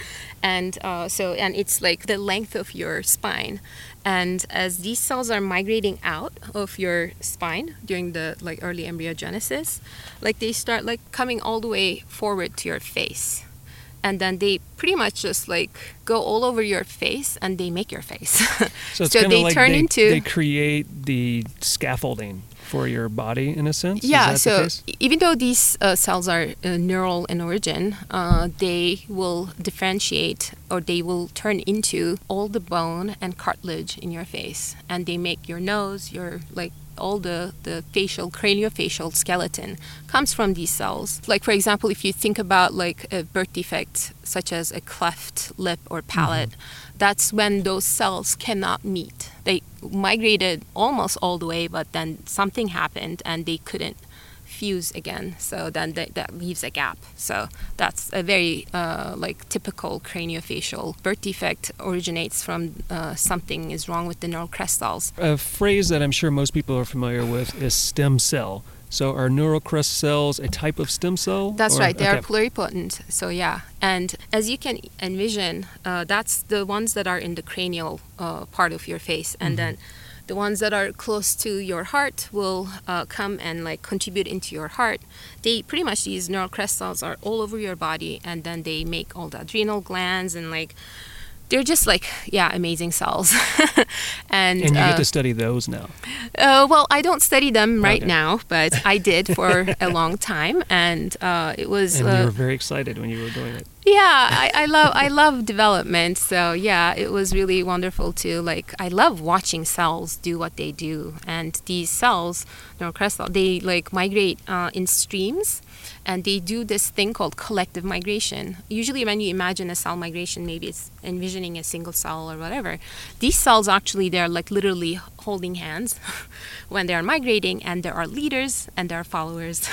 and it's like the length of your spine, and as these cells are migrating out of your spine during the like early embryogenesis, like they start like coming all the way forward to your face, and then they pretty much just like go all over your face and they make your face. So it's they like turn into they create the scaffolding for your body in a sense? Yeah, Is that the so case? even though these cells are neural in origin, they will differentiate, or they will turn into all the bone and cartilage in your face, and they make your nose, your like all the facial, craniofacial skeleton comes from these cells. Like for example, if you think about like a birth defect such as a cleft lip or palate, that's when those cells cannot meet. They migrated almost all the way, but then something happened and they couldn't fuse again. So then that leaves a gap. So that's a very like typical craniofacial birth defect. Originates from something is wrong with the neural crest cells. A phrase that I'm sure most people are familiar with is stem cell. So are neural crest cells a type of stem cell? That's right. They are pluripotent. So yeah. And as you can envision, that's the ones that are in the cranial part of your face. And then the ones that are close to your heart will come and like contribute into your heart. They pretty much, these neural crest cells are all over your body, and then they make all the adrenal glands, and like they're just like, yeah, amazing cells. And you get to study those now? Well, I don't study them right now, but I did for a long time, and it was. And you were very excited when you were doing it. Yeah, I love development. So yeah, it was really wonderful to like. I love watching cells do what they do, and these cells, neural crest cells, they like migrate in streams. And they do this thing called collective migration. Usually when you imagine a cell migration, maybe it's envisioning a single cell or whatever. These cells actually, they're like literally holding hands when they're migrating, and there are leaders and there are followers.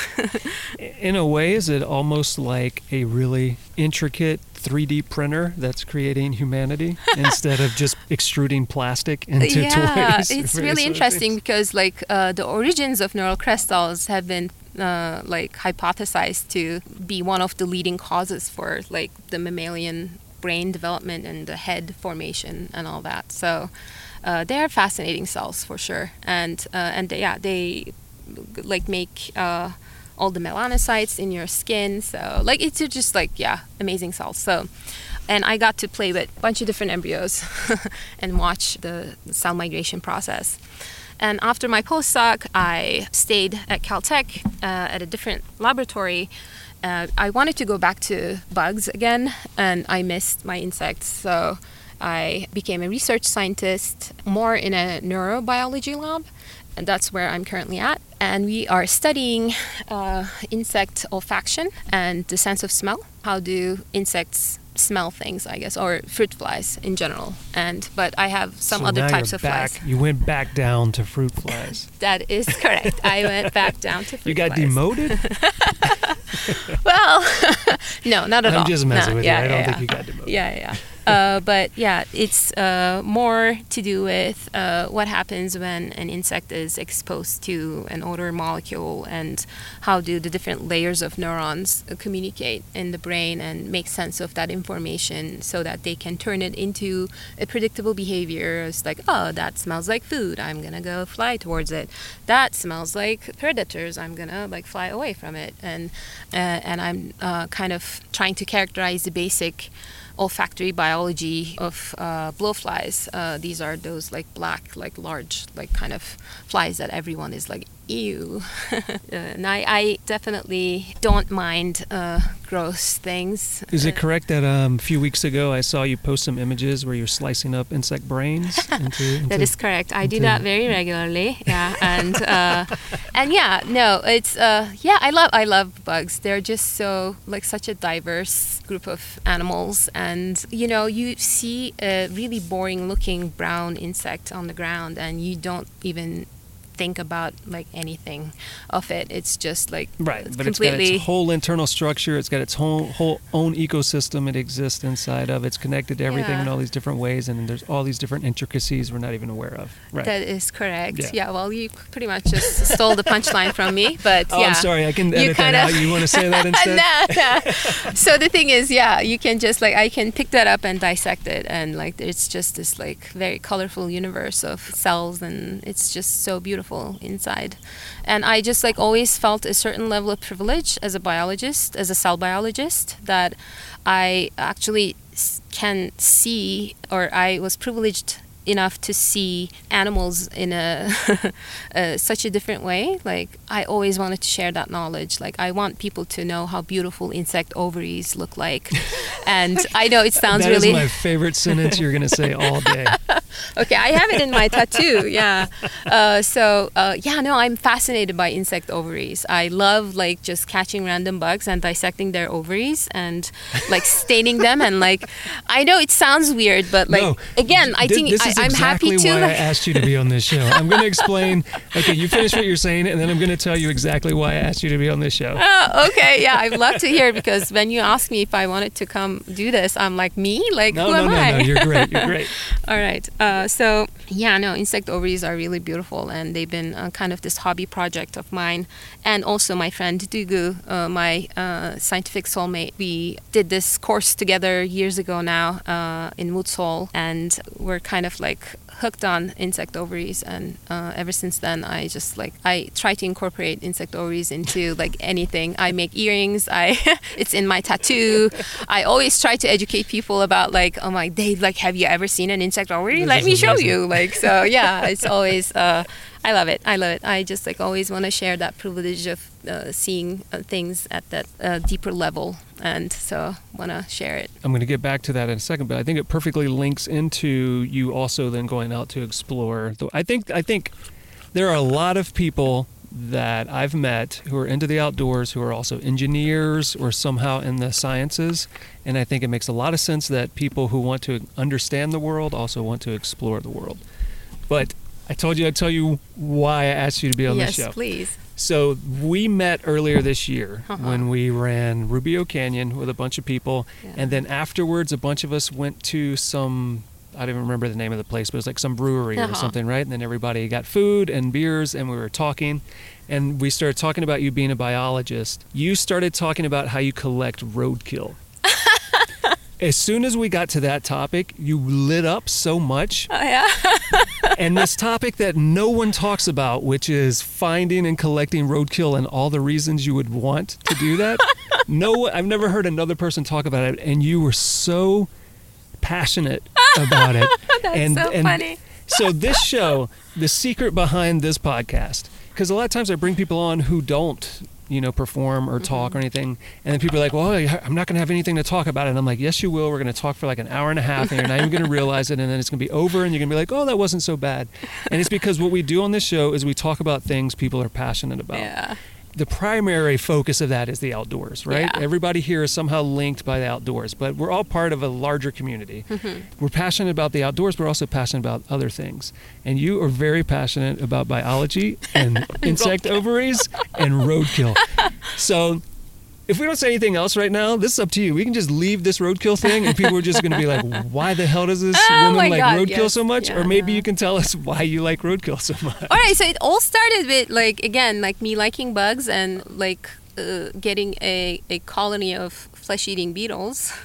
In a way, is it almost like a really intricate 3D printer that's creating humanity instead of just extruding plastic into toys? Yeah, it's really interesting because like the origins of neural crest cells have been like hypothesized to be one of the leading causes for like the mammalian brain development and the head formation and all that. So they are fascinating cells for sure, and they like make all the melanocytes in your skin. So like it's just like amazing cells. So. And I got to play with a bunch of different embryos and watch the cell migration process. And after my postdoc, I stayed at Caltech at a different laboratory. I wanted to go back to bugs again, and I missed my insects. So I became a research scientist, more in a neurobiology lab, and that's where I'm currently at. And we are studying insect olfaction and the sense of smell. How do insects smell things, I guess, or fruit flies in general. But I have some other types of flies. You went back down to fruit flies. That is correct. I went back down to fruit flies. You got demoted? Well, no, not at all. I'm just messing with you. I don't think you got demoted. Yeah. But yeah, it's more to do with what happens when an insect is exposed to an odor molecule, and how do the different layers of neurons communicate in the brain and make sense of that information so that they can turn it into a predictable behavior. It's like, oh, that smells like food, I'm gonna go fly towards it. That smells like predators, I'm gonna fly away from it. And I'm kind of trying to characterize the basic olfactory biology of blowflies. These are those black, large, kind of flies that everyone is like, ew. And I definitely don't mind gross things. Is it correct that a few weeks ago I saw you post some images where you're slicing up insect brains? That is correct. I do that very regularly. Yeah, and yeah, no, it's I love bugs. They're just so such a diverse group of animals, and you see a really boring looking brown insect on the ground and you don't even think about anything of it. It's just right, but completely... it's got its whole internal structure. It's got its whole own ecosystem it exists inside of. It's connected to everything in all these different ways, and there's all these different intricacies we're not even aware of. Right. That is correct. Yeah, well, you pretty much just stole the punchline from me, but oh, I'm sorry, I can edit that out. You want to say that instead? Nah. So the thing is, you can just I can pick that up and dissect it, and it's just this very colorful universe of cells, and it's just so beautiful inside. And I just always felt a certain level of privilege as a biologist, as a cell biologist, that I actually can see, or I was privileged enough to see animals in such a different way. I always wanted to share that knowledge. I want people to know how beautiful insect ovaries look like. And I know it sounds that really... That is my favorite sentence you're going to say all day. Okay, I have it in my tattoo, yeah. I'm fascinated by insect ovaries. I love just catching random bugs and dissecting their ovaries and staining them, and I know it sounds weird, but again, I think I'm happy to. This is exactly why I asked you to be on this show. I'm going to explain. Okay, you finish what you're saying, and then I'm going to tell you exactly why I asked you to be on this show. Oh, okay, yeah, I'd love to hear, because when you asked me if I wanted to come do this, I'm like, me? Who am I? No, you're great. You're great. All right. Insect ovaries are really beautiful, and they've been kind of this hobby project of mine, and also my friend Dugu, my scientific soulmate. We did this course together years ago now in Moodsole, and we're kind of hooked on insect ovaries, and ever since then I just I try to incorporate insect ovaries into anything. I make earrings, it's in my tattoo. I always try to educate people about Dave, have you ever seen an insect ovary? Let me show you. It's always I love it. I just always want to share that privilege of seeing things at that deeper level, and so want to share it. I'm going to get back to that in a second, but I think it perfectly links into you also then going out to explore. I think there are a lot of people that I've met who are into the outdoors, who are also engineers or somehow in the sciences, and I think it makes a lot of sense that people who want to understand the world also want to explore the world. But I told you I'd tell you why I asked you to be on this show. Yes, please. So we met earlier this year when we ran Rubio Canyon with a bunch of people, and then afterwards a bunch of us went to some, I don't even remember the name of the place, but it was some brewery or something, right? And then everybody got food and beers, and we were talking, and we started talking about you being a biologist. You started talking about how you collect roadkill. As soon as we got to that topic, you lit up so much. Oh, yeah. And this topic that no one talks about, which is finding and collecting roadkill and all the reasons you would want to do that. I've never heard another person talk about it, and you were so passionate about it. That's so funny. So this show, the secret behind this podcast, because a lot of times I bring people on who don't, perform or talk or anything, and then people are like, well, I'm not going to have anything to talk about it. And I'm like, yes, you will. We're going to talk for like an hour and a half, and you're not even going to realize it, and then it's going to be over, and you're going to be like, oh, that wasn't so bad. And it's because what we do on this show is we talk about things people are passionate about. Yeah. The primary focus of that is the outdoors, right? Yeah. Everybody here is somehow linked by the outdoors, but we're all part of a larger community. We're passionate about the outdoors, but we're also passionate about other things. And you are very passionate about biology and insect ovaries and roadkill. So if we don't say anything else right now, this is up to you. We can just leave this roadkill thing, and people are just going to be like, why the hell does this woman like roadkill so much? Yeah, or maybe you can tell us why you like roadkill so much. All right, so it all started with me liking bugs and getting a colony of flesh-eating beetles.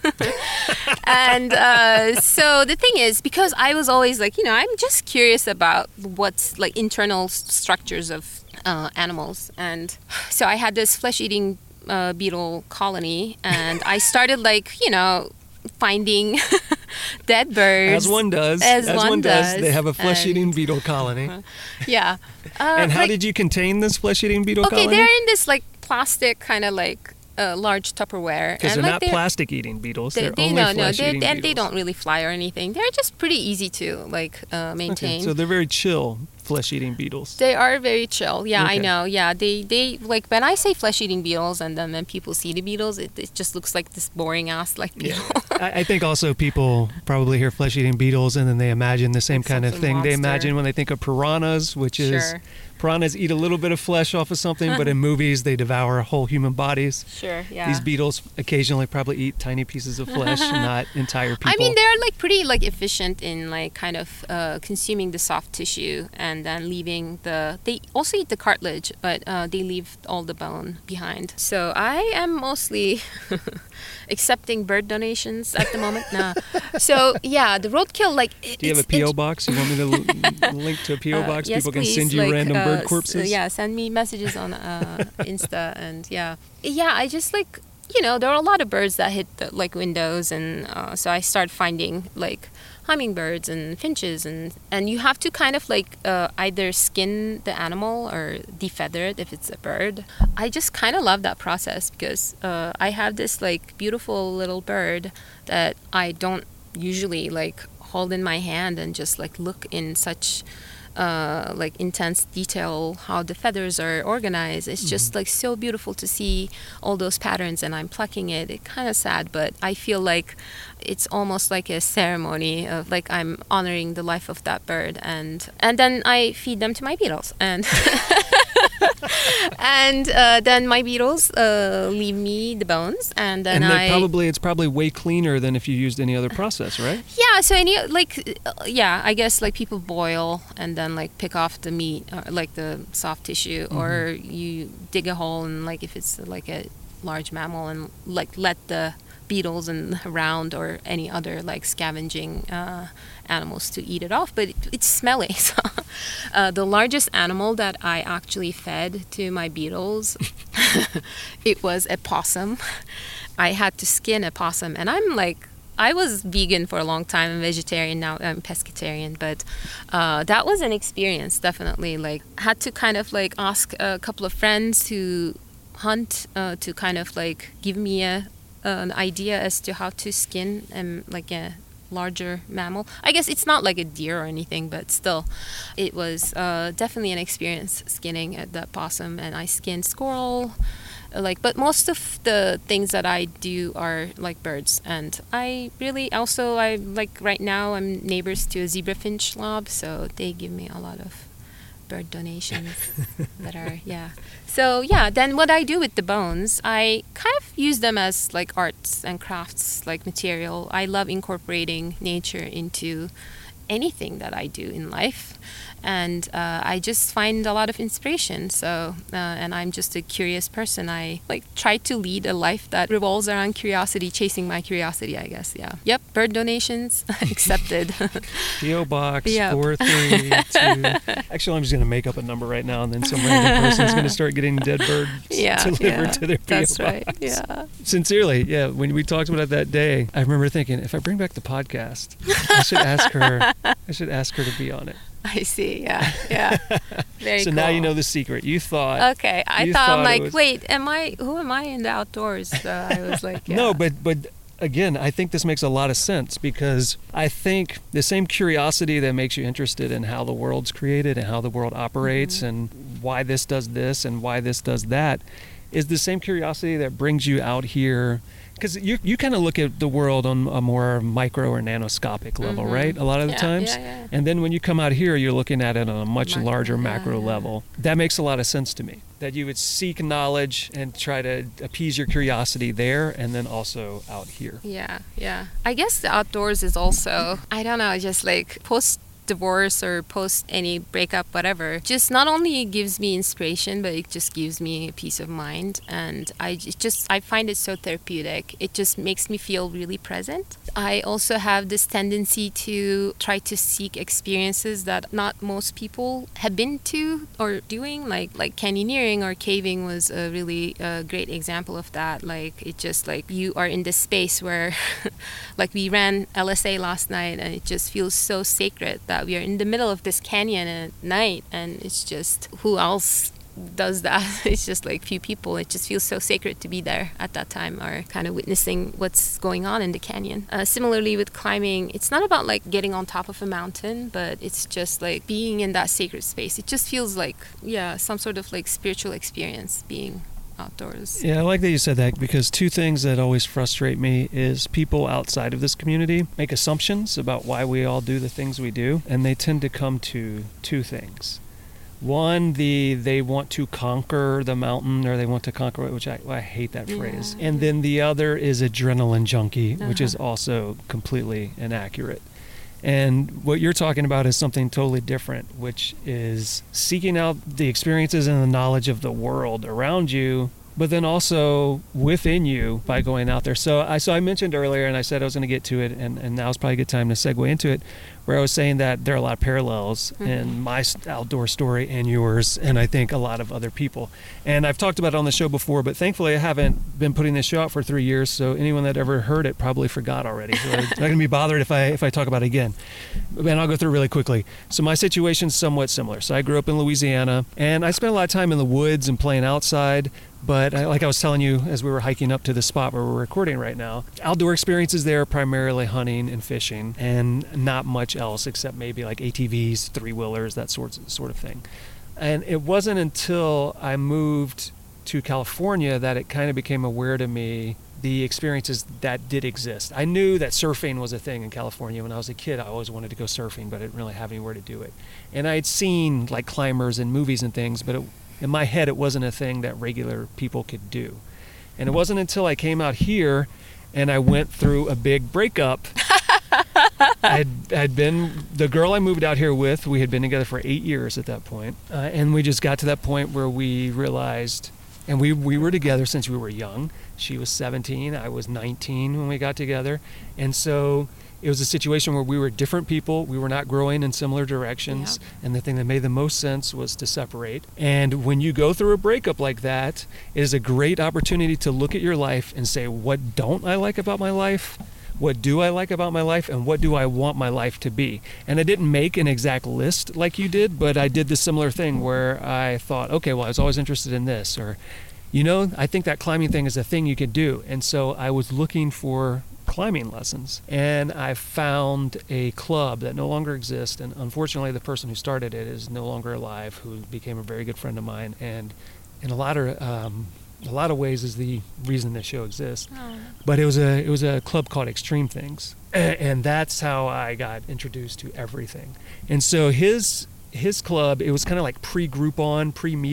And so the thing is, because I was always I'm just curious about what's internal structures of animals. And so I had this flesh-eating beetle colony, and I started finding dead birds. As one does. They have a flesh-eating beetle colony. Yeah. And how did you contain this flesh-eating beetle colony? Okay, they're in this plastic kind of large Tupperware. Because they're not plastic-eating beetles. They're only flesh-eating beetles. And they don't really fly or anything. They're just pretty easy to maintain. Okay, so they're very chill flesh-eating beetles. They are very chill. Yeah, Okay. I know. Yeah, they when I say flesh-eating beetles, and then when people see the beetles, it just looks like this boring ass beetle. Yeah. I think also people probably hear flesh-eating beetles and then they imagine the same kind of thing monster. they imagine when they think of piranhas, which is piranhas eat a little bit of flesh off of something, but in movies they devour whole human bodies. Sure, yeah. These beetles occasionally probably eat tiny pieces of flesh, not entire people. I mean, they're pretty efficient in consuming the soft tissue and then leaving they also eat the cartilage, but they leave all the bone behind. So I am mostly accepting bird donations at the moment. No. So yeah, the roadkill Do you have a P.O. box? You want me to link to a P.O. box? Yes, People can please. send you random bird corpses? Yeah, send me messages on Insta, and yeah, I just there are a lot of birds that hit the windows, and so I started finding hummingbirds and finches, and you have to kind of either skin the animal or defeather it if it's a bird. I just kind of love that process because I have this beautiful little bird that I don't usually hold in my hand and just look in such intense detail how the feathers are organized. It's just so beautiful to see all those patterns, and I'm plucking it. It's kind of sad, but I feel like it's almost like a ceremony of I'm honoring the life of that bird, and then I feed them to my beetles, and and then my beetles leave me the bones, and then it's probably way cleaner than if you used any other process, right? Yeah, so I guess people boil and then pick off the meat or the soft tissue, or you dig a hole and if it's a large mammal and let the beetles and around or any other scavenging animals to eat it off, but it's smelly. So the largest animal that I actually fed to my beetles, it was a possum. I had to skin a possum, and I was vegan for a long time and vegetarian. Now I'm pescatarian, but that was an experience, definitely. Had to kind of ask a couple of friends who hunt to kind of give me an idea as to how to skin a larger mammal. I guess it's not like a deer or anything, but still, it was definitely an experience skinning that possum. And I skinned squirrel. But most of the things that I do are birds, and I right now I'm neighbors to a zebrafinch lob, so they give me a lot of bird donations that are So yeah, then what I do with the bones, I kind of use them as arts and crafts material. I love incorporating nature into anything that I do in life. and I just find a lot of inspiration. So, and I'm just a curious person. I try to lead a life that revolves around curiosity, chasing my curiosity, I guess. Yeah. Yep. Bird donations accepted. P.O. Box 432. Actually, I'm just going to make up a number right now, and then some random person's going to start getting dead birds delivered to their P.O. That's box. Right. Yeah. Sincerely, yeah. When we talked about it that day, I remember thinking, if I bring back the podcast, I should ask her to be on it. I see. Yeah. Very so cool. now you know the secret. You thought. Okay. I thought I'm like, wait, who am I in the outdoors? So I was like, yeah. No, but again, I think this makes a lot of sense, because I think the same curiosity that makes you interested in how the world's created and how the world operates and why this does this and why this does that is the same curiosity that brings you out here. Because you kind of look at the world on a more micro or nanoscopic level, right? A lot of the times. Yeah. And then when you come out here, you're looking at it on a much larger macro level. That makes a lot of sense to me. That you would seek knowledge and try to appease your curiosity there, and then also out here. Yeah. I guess the outdoors is also, I don't know, just like post-divorce or post any breakup, whatever, just not only gives me inspiration, but it just gives me a peace of mind. And I find it so therapeutic. It just makes me feel really present. I also have this tendency to try to seek experiences that not most people have been to or doing, like canyoneering or caving was a really great example of that. Like, it just like you are in this space where like we ran LSA last night, and it just feels so sacred that we are in the middle of this canyon at night, and it's just, who else does that? It's just like few people. It just feels so sacred to be there at that time, or kind of witnessing what's going on in the canyon. Similarly with climbing, it's not about like getting on top of a mountain, but it's just like being in that sacred space. It just feels like, some sort of like spiritual experience being outdoors. Yeah, I like that you said that, because two things that always frustrate me is people outside of this community make assumptions about why we all do the things we do, and they tend to come to two things. One, they want to conquer the mountain, or they want to conquer it, which I hate that phrase. And then the other is adrenaline junkie, which is also completely inaccurate. And what you're talking about is something totally different, which is seeking out the experiences and the knowledge of the world around you, but then also within you by going out there. So I mentioned earlier, and I said I was going to get to it, and now's probably a good time to segue into it, where I was saying that there are a lot of parallels in my outdoor story and yours, and I think a lot of other people. And I've talked about it on the show before, but thankfully I haven't been putting this show out for 3 years, so anyone that ever heard it probably forgot already. So I'm not going to be bothered if I talk about it again. And I'll go through really quickly. So my situation's somewhat similar. So I grew up in Louisiana, and I spent a lot of time in the woods and playing outside. But like I was telling you as we were hiking up to the spot where we're recording right now, outdoor experiences there are primarily hunting and fishing, and not much else except maybe like ATVs, three-wheelers, that sort of thing. And it wasn't until I moved to California that it kind of became aware to me the experiences that did exist. I knew that surfing was a thing in California. When I was a kid, I always wanted to go surfing, but I didn't really have anywhere to do it. And I had seen like climbers in movies and things, but in my head, it wasn't a thing that regular people could do. And it wasn't until I came out here and I went through a big breakup. I'd been, the girl I moved out here with, we had been together for 8 years at that point. And we just got to that point where we realized, and we were together since we were young. She was 17, I was 19 when we got together. And so it was a situation where we were different people. We were not growing in similar directions. Yeah. And the thing that made the most sense was to separate. And when you go through a breakup like that, it is a great opportunity to look at your life and say, what don't I like about my life? What do I like about my life? And what do I want my life to be? And I didn't make an exact list like you did, but I did the similar thing where I thought, okay, well, I was always interested in this. Or, I think that climbing thing is a thing you could do. And so I was looking for climbing lessons, and I found a club that no longer exists, and unfortunately the person who started it is no longer alive, who became a very good friend of mine, and in a lot of ways is the reason this show exists. But it was a club called Extreme Things, and that's how I got introduced to everything. And so his club, it was kind of like pre-Groupon, pre-meetup.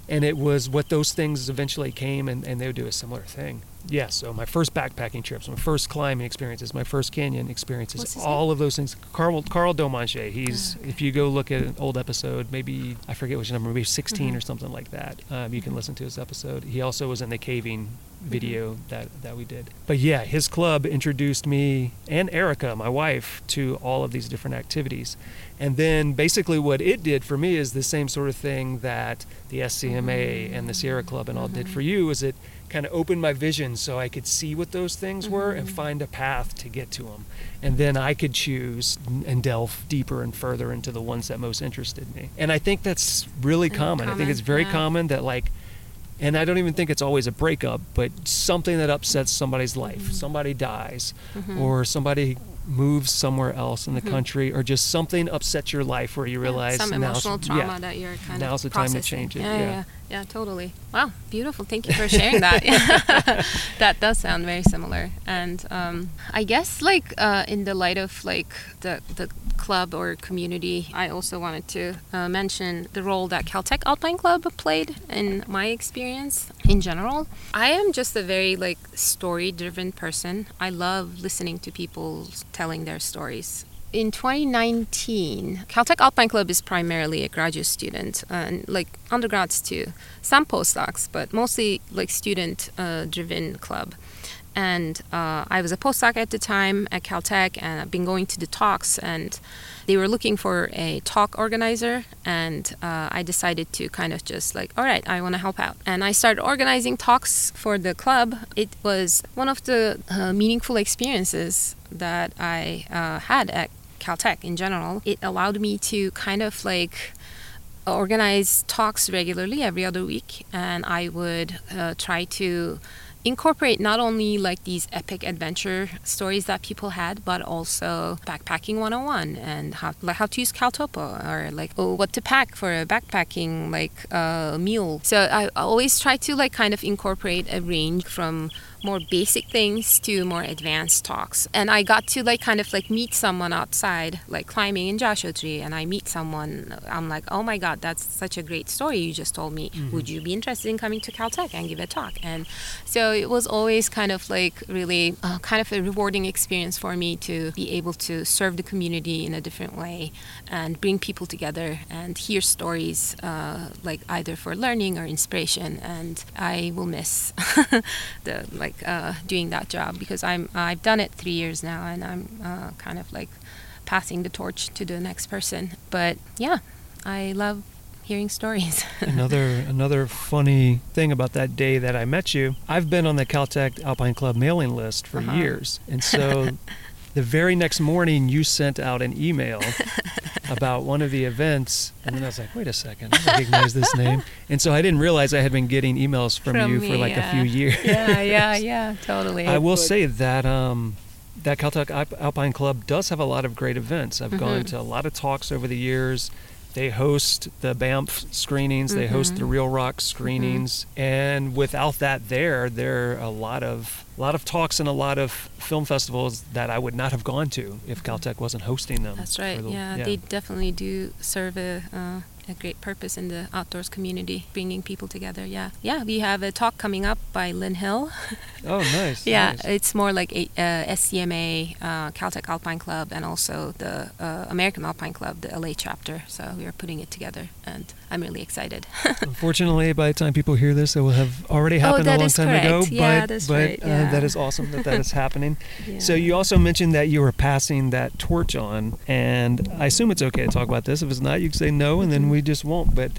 And it was what those things eventually came, and they would do a similar thing. Yeah, so my first backpacking trips, my first climbing experiences, my first canyon experiences, all of those things. Carl Domanche, he's, if you go look at an old episode, maybe, I forget which number, maybe 16 or something like that, you can listen to his episode. He also was in the caving video that we did. But yeah, his club introduced me and Erica, my wife, to all of these different activities. And then basically what it did for me is the same sort of thing that the SCMA and the Sierra Club and all did for you, is it kind of opened my vision so I could see what those things were and find a path to get to them. And then I could choose and delve deeper and further into the ones that most interested me. And I think that's really common. I think it's very common that, like, and I don't even think it's always a breakup, but something that upsets somebody's life. Somebody dies, or somebody moves somewhere else in the country, or just something upsets your life where you realize some emotional trauma that you're kind now's of the time to processing. change it. Yeah, totally. Wow, beautiful. Thank you for sharing that. That does sound very similar. And I guess, like, in the light of, like, the club or community, I also wanted to mention the role that Caltech Alpine Club played in my experience in general. I am just a very, like, story-driven person. I love listening to people telling their stories. In 2019, Caltech Alpine Club is primarily a graduate student, and like undergrads too, some postdocs, but mostly like student-driven club. And I was a postdoc at the time at Caltech, and I've been going to the talks, and they were looking for a talk organizer, and I decided to kind of just like, all right, I want to help out. And I started organizing talks for the club. It was one of the meaningful experiences that I had at Caltech in general. It allowed me to kind of like organize talks regularly every other week, and I would try to incorporate not only like these epic adventure stories that people had, but also backpacking 101 and how to use Caltopo, or like what to pack for a backpacking like meal. So I always try to like kind of incorporate a range from more basic things to more advanced talks. And I got to like kind of like meet someone outside, like climbing in Joshua Tree, and I meet someone, I'm like, oh my God, that's such a great story you just told me. Would you be interested in coming to Caltech and give a talk? And so it was always kind of like really kind of a rewarding experience for me to be able to serve the community in a different way and bring people together and hear stories like either for learning or inspiration. And I will miss the like doing that job, because I've done it 3 years now, and I'm kind of like passing the torch to the next person. But yeah, I love hearing stories. Another funny thing about that day that I met you, I've been on the Caltech Alpine Club mailing list for years, and so the very next morning you sent out an email about one of the events, and then I was like, wait a second, I recognize this name. And so I didn't realize I had been getting emails from you me, for like a few years. Yeah, totally. I will say that that Caltech Alpine Club does have a lot of great events. I've gone to a lot of talks over the years. They host the Banff screenings, they host the Real Rock screenings, and without that there are a lot of talks and a lot of film festivals that I would not have gone to if Caltech wasn't hosting them. That's right. They definitely do serve a great purpose in the outdoors community, bringing people together. Yeah, we have a talk coming up by Lynn Hill. Oh, nice. Nice. It's more like SCMA, Caltech Alpine Club, and also the American Alpine Club, the LA chapter. So we are putting it together, and I'm really excited. Unfortunately, by the time people hear this, it will have already happened a long time ago. Yeah, that's right. That is awesome that is happening. So you also mentioned that you were passing that torch on, and I assume it's okay to talk about this. If it's not, you can say no, and then we just won't. But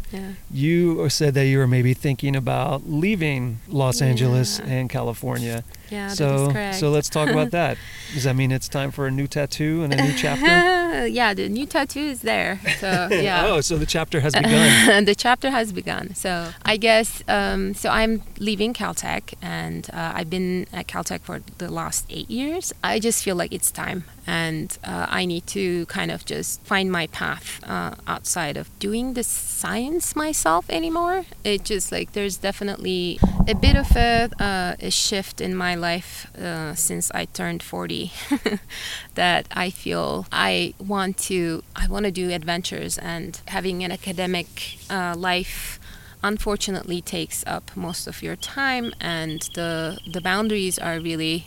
you said that you were maybe thinking about leaving Los Angeles and California. Yeah, that is correct. So let's talk about that. Does that mean it's time for a new tattoo and a new chapter? Yeah, the new tattoo is there. So yeah. So the chapter has begun. The chapter has begun. So I guess so I'm leaving Caltech, and I've been at Caltech for the last 8 years. I just feel like it's time, and I need to kind of just find my path outside of doing the science myself anymore. It just like there's definitely a bit of a shift in my life since I turned 40 that I feel I want to do adventures, and having an academic life unfortunately takes up most of your time, and the boundaries are really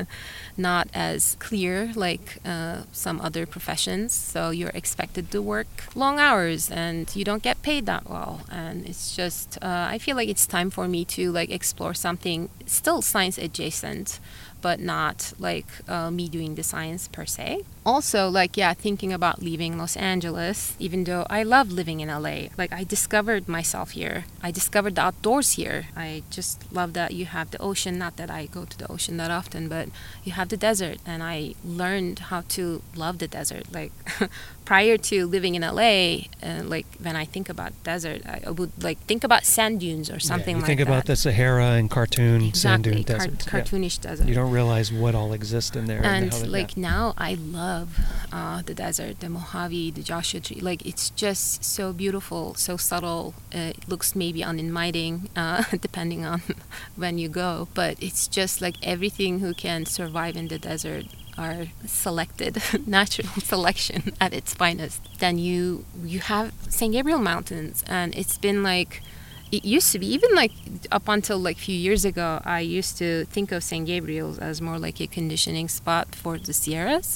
not as clear like some other professions. So you're expected to work long hours and you don't get paid that well, and it's just I feel like it's time for me to like explore something still science adjacent, but not like me doing the science per se. Also, like, yeah, thinking about leaving Los Angeles, even though I love living in LA. Like, I discovered myself here. I discovered the outdoors here. I just love that you have the ocean. Not that I go to the ocean that often, but you have the desert. And I learned how to love the desert. Like, prior to living in LA, like, when I think about desert, I would, like, think about sand dunes or something like that. You think about the Sahara and cartoon sand dune deserts. Cartoonish desert. You don't realize what all exists in there. And like now I love the desert, the Mojave, the Joshua Tree. Like, it's just so beautiful, so subtle. It looks maybe uninviting depending on when you go, but it's just like everything who can survive in the desert are selected, natural selection at its finest. Then you have San Gabriel Mountains, and it's been like, it used to be, even like up until like a few years ago, I used to think of San Gabriel as more like a conditioning spot for the Sierras.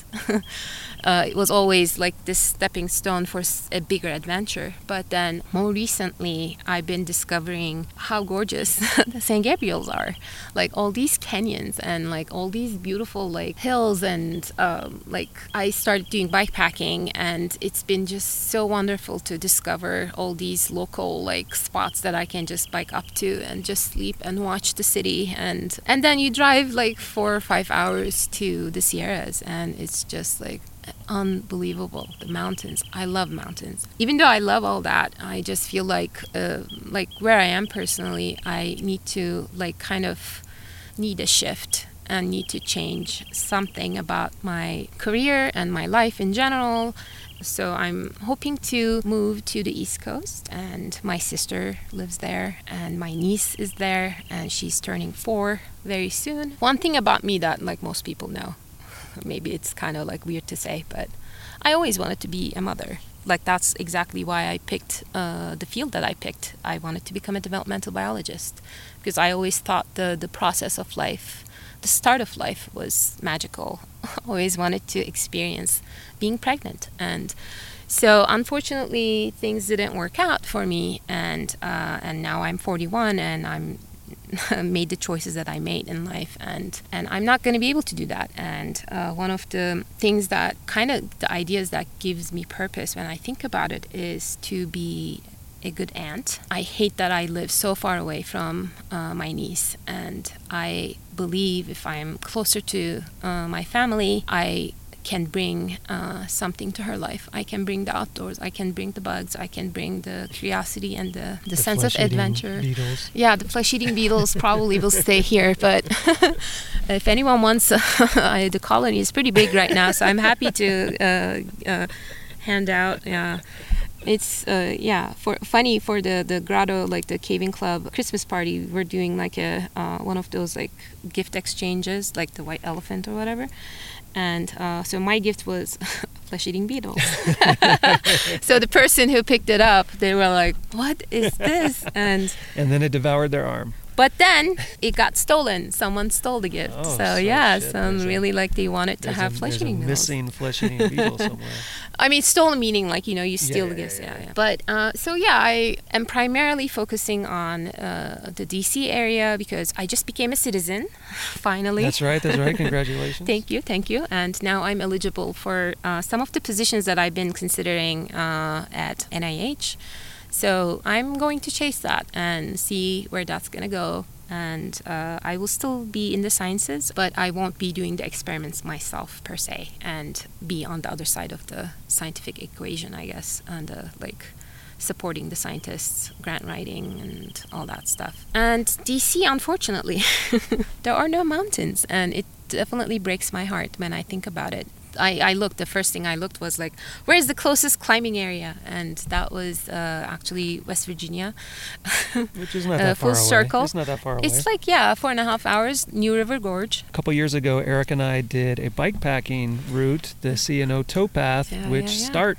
It was always like this stepping stone for a bigger adventure. But then more recently, I've been discovering how gorgeous the San Gabriels are. Like all these canyons and like all these beautiful like hills, and like I started doing bikepacking, and it's been just so wonderful to discover all these local like spots that I can just bike up to and just sleep and watch the city, and then you drive like 4 or 5 hours to the Sierras, and it's just like unbelievable. The mountains, I love mountains. Even though I love all that, I just feel like where I am personally, I need to like kind of need a shift and need to change something about my career and my life in general. So I'm hoping to move to the East Coast, and my sister lives there, and my niece is there, and she's turning 4 very soon. One thing about me that like most people know, maybe it's kind of like weird to say, but I always wanted to be a mother. Like, that's exactly why I picked the field that I picked. I wanted to become a developmental biologist because I always thought the process of life, the start of life, was magical. Always wanted to experience being pregnant, and so unfortunately things didn't work out for me, and now I'm 41 and I'm made the choices that I made in life, and I'm not going to be able to do that. And one of the things that kind of the ideas that gives me purpose when I think about it is to be a good aunt. I hate that I live so far away from my niece, and I believe if I'm closer to my family, I can bring something to her life. I can bring the outdoors, I can bring the bugs, I can bring the curiosity and the sense of adventure. Beetles. Yeah, the flesh-eating beetles probably will stay here, but if anyone wants, the colony is pretty big right now, so I'm happy to hand out. It's for the grotto, like the caving club Christmas party, we're doing like a one of those like gift exchanges, like the white elephant or whatever. And so my gift was flesh-eating beetles. So the person who picked it up, they were like, "What is this?" And then it devoured their arm. But then it got stolen. Someone stole the gift. Really like they wanted to have flesh-eating beetles. Missing flesh-eating beetle somewhere. I mean, stolen meaning like, you steal the gifts. Yeah. But I am primarily focusing on the DC area because I just became a citizen, finally. That's right. Congratulations. Thank you. And now I'm eligible for some of the positions that I've been considering at NIH. So I'm going to chase that and see where that's going to go. And I will still be in the sciences, but I won't be doing the experiments myself per se, and be on the other side of the scientific equation, I guess, and supporting the scientists, grant writing, and all that stuff. And DC, unfortunately, there are no mountains, and it definitely breaks my heart when I think about it. The first thing I looked was like, where's the closest climbing area? And that was actually West Virginia. Which is not that far away. Circle. It's not that far away. It's like, 4.5 hours, New River Gorge. A couple years ago, Eric and I did a bikepacking route, the C&O towpath, which starts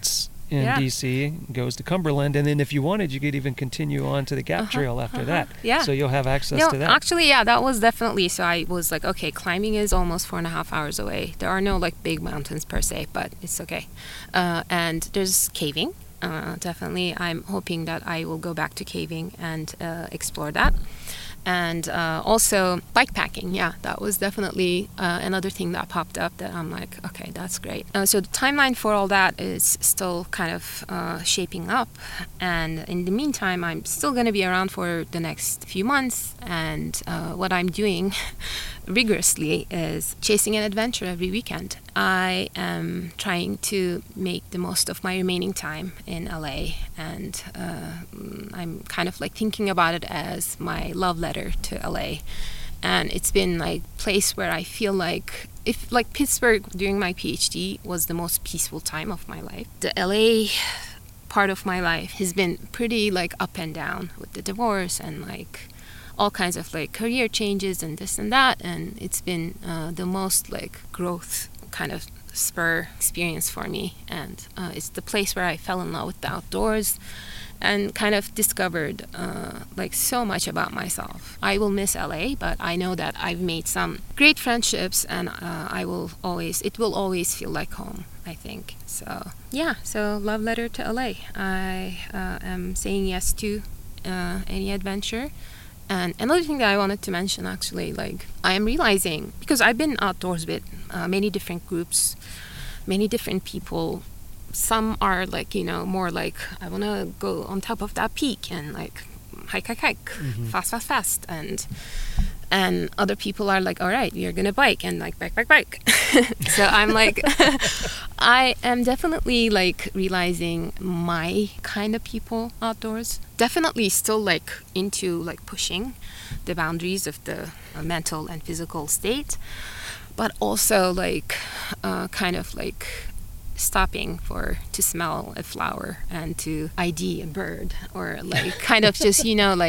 in DC, goes to Cumberland, and then if you wanted, you could even continue on to the Gap Trail after that. Yeah. So you'll have access to that. Actually, yeah, that was definitely. So I was like, okay, climbing is almost 4.5 hours away. There are no like big mountains per se, but it's okay. And there's caving. Definitely, I'm hoping that I will go back to caving and explore that. And also bike packing, yeah, that was definitely another thing that popped up that I'm like, okay, that's great. So the timeline for all that is still kind of shaping up. And in the meantime, I'm still going to be around for the next few months. And what I'm doing rigorously is chasing an adventure every weekend. I am trying to make the most of my remaining time in LA, and I'm kind of like thinking about it as my love letter to LA. And it's been like a place where I feel like, if like Pittsburgh during my PhD was the most peaceful time of my life, the LA part of my life has been pretty like up and down with the divorce and like all kinds of like career changes and this and that, and it's been the most like growth kind of spur experience for me. And it's the place where I fell in love with the outdoors and kind of discovered like so much about myself. I will miss LA, but I know that I've made some great friendships, and it will always feel like home, I think. So yeah, so love letter to LA. I am saying yes to any adventure. And another thing that I wanted to mention, actually, like I am realizing, because I've been outdoors with many different groups, many different people. Some are like, more like, I want to go on top of that peak and like hike, fast. And other people are like, all right, you're going to bike and like bike. So I'm like, I am definitely like realizing my kind of people outdoors. Definitely still like into like pushing the boundaries of the mental and physical state, but also like kind of like stopping to smell a flower and to ID a bird, or like kind of just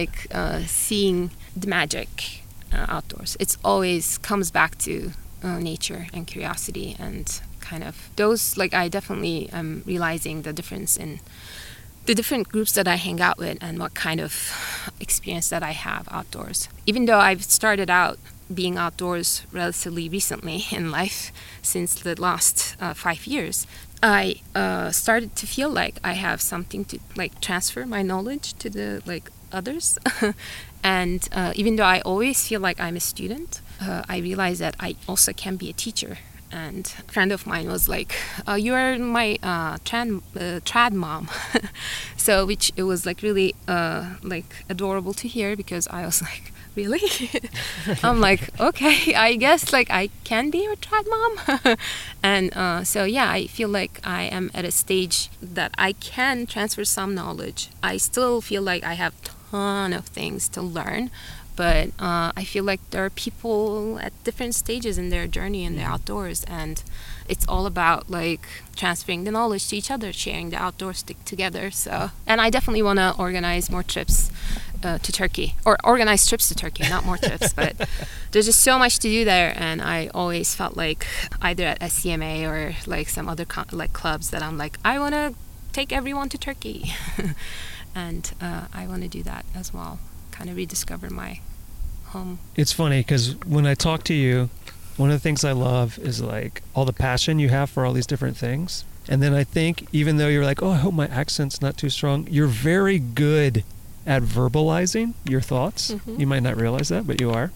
seeing the magic outdoors. It's always comes back to nature and curiosity, and kind of those, like I definitely am realizing the difference in the different groups that I hang out with and what kind of experience that I have outdoors. Even though I've started out being outdoors relatively recently in life, since the last 5 years, I started to feel like I have something to like transfer my knowledge to the like others. And even though I always feel like I'm a student, I realized that I also can be a teacher. And a friend of mine was like, you are my trad mom. So which it was like really like adorable to hear, because I was like, really? I'm like, okay, I guess like I can be your trad mom. And so yeah, I feel like I am at a stage that I can transfer some knowledge. I still feel like I have ton of things to learn, but I feel like there are people at different stages in their journey in the outdoors, and it's all about like transferring the knowledge to each other, sharing the outdoors together. So, and I definitely want to organize more trips to Turkey, or organize trips to Turkey, not more trips, but there's just so much to do there. And I always felt like either at SCMA or like some other like clubs that I'm like, I want to take everyone to Turkey. And I want to do that as well, kind of rediscover my home. It's funny because when I talk to you, one of the things I love is like all the passion you have for all these different things. And then I think, even though you're like, oh, I hope my accent's not too strong, you're very good at verbalizing your thoughts. Mm-hmm. You might not realize that, but you are.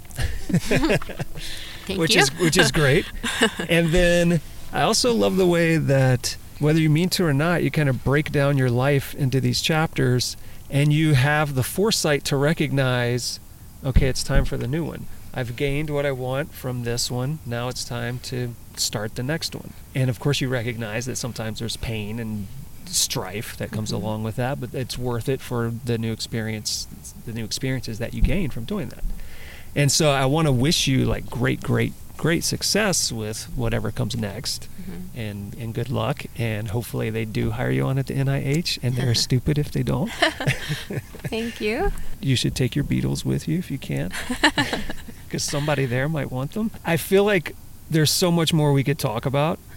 Thank which you. Which is great. And then I also love the way that, whether you mean to or not, you kind of break down your life into these chapters, and you have the foresight to recognize, okay, it's time for the new one. I've gained what I want from this one. Now it's time to start the next one. And of course you recognize that sometimes there's pain and strife that comes along with that, but it's worth it for the new experiences that you gain from doing that. And so I want to wish you like great success with whatever comes next, and good luck, and hopefully they do hire you on at the NIH, and they're stupid if they don't. Thank you. You should take your Beatles with you if you can, because somebody there might want them. I feel like there's so much more we could talk about,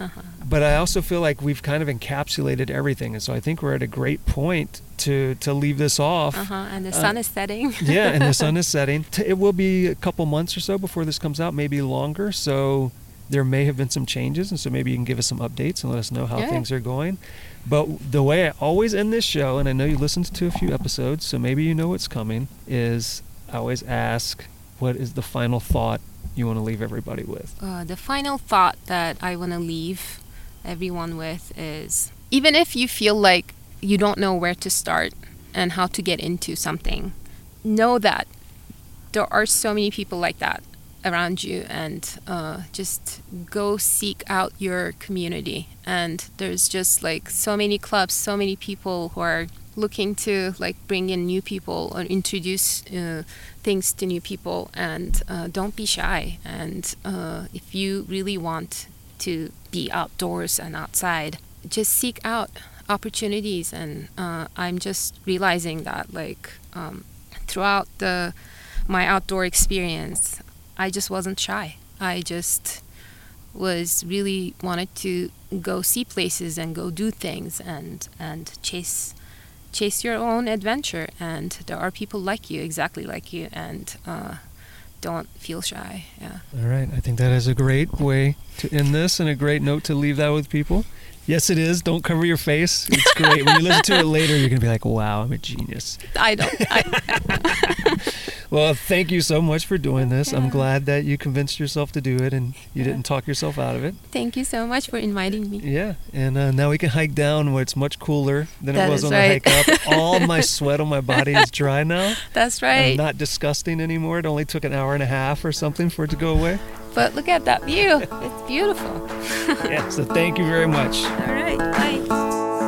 But I also feel like we've kind of encapsulated everything. And so I think we're at a great point to leave this off. And the sun is setting. Yeah, and the sun is setting. It will be a couple months or so before this comes out, maybe longer. So there may have been some changes. And so maybe you can give us some updates and let us know how things are going. But the way I always end this show, and I know you listened to a few episodes, so maybe you know what's coming, is I always ask, what is the final thought you want to leave everybody with? The final thought that I want to leave everyone with is, even if you feel like you don't know where to start and how to get into something, know that there are so many people like that around you, and just go seek out your community. And there's just like so many clubs, so many people who are looking to like bring in new people or introduce things to new people, and don't be shy. And if you really want to be outdoors and outside, just seek out opportunities. And I'm just realizing that like throughout my outdoor experience, I just wasn't shy. I just was really wanted to go see places and go do things and chase your own adventure. And there are people like you, exactly like you, and don't feel shy. Yeah. All right. I think that is a great way to end this and a great note to leave that with people. Yes, it is. Don't cover your face. It's great. When you listen to it later, you're going to be like, wow, I'm a genius. I don't. Well, thank you so much for doing this. Yeah. I'm glad that you convinced yourself to do it and you didn't talk yourself out of it. Thank you so much for inviting me. Yeah. And now we can hike down where it's much cooler than it was on the hike up. All my sweat on my body is dry now. That's right. I'm not disgusting anymore. It only took an hour and a half or something for it to go away. But look at that view. It's beautiful. Yeah, so thank you very much. All right, bye.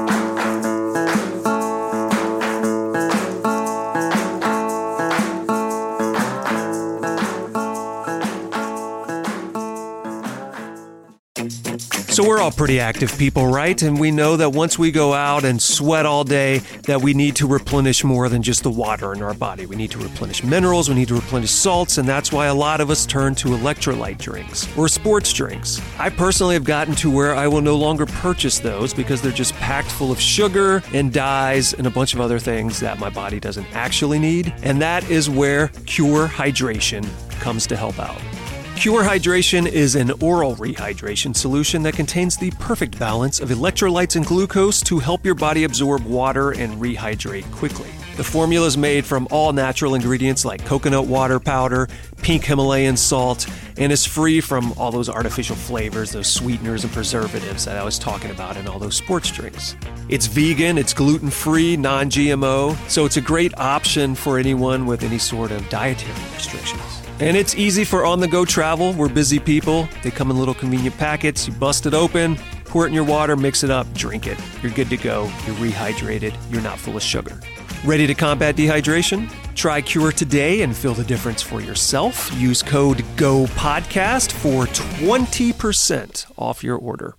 So we're all pretty active people, right? And we know that once we go out and sweat all day, that we need to replenish more than just the water in our body. We need to replenish minerals, we need to replenish salts, and that's why a lot of us turn to electrolyte drinks or sports drinks. I personally have gotten to where I will no longer purchase those because they're just packed full of sugar and dyes and a bunch of other things that my body doesn't actually need. And that is where Cure Hydration comes to help out. Cure Hydration is an oral rehydration solution that contains the perfect balance of electrolytes and glucose to help your body absorb water and rehydrate quickly. The formula is made from all natural ingredients like coconut water powder, pink Himalayan salt, and is free from all those artificial flavors, those sweeteners and preservatives that I was talking about in all those sports drinks. It's vegan, it's gluten-free, non-GMO, so it's a great option for anyone with any sort of dietary restrictions. And it's easy for on-the-go travel. We're busy people. They come in little convenient packets. You bust it open, pour it in your water, mix it up, drink it. You're good to go. You're rehydrated. You're not full of sugar. Ready to combat dehydration? Try Cure today and feel the difference for yourself. Use code GOPODCAST for 20% off your order.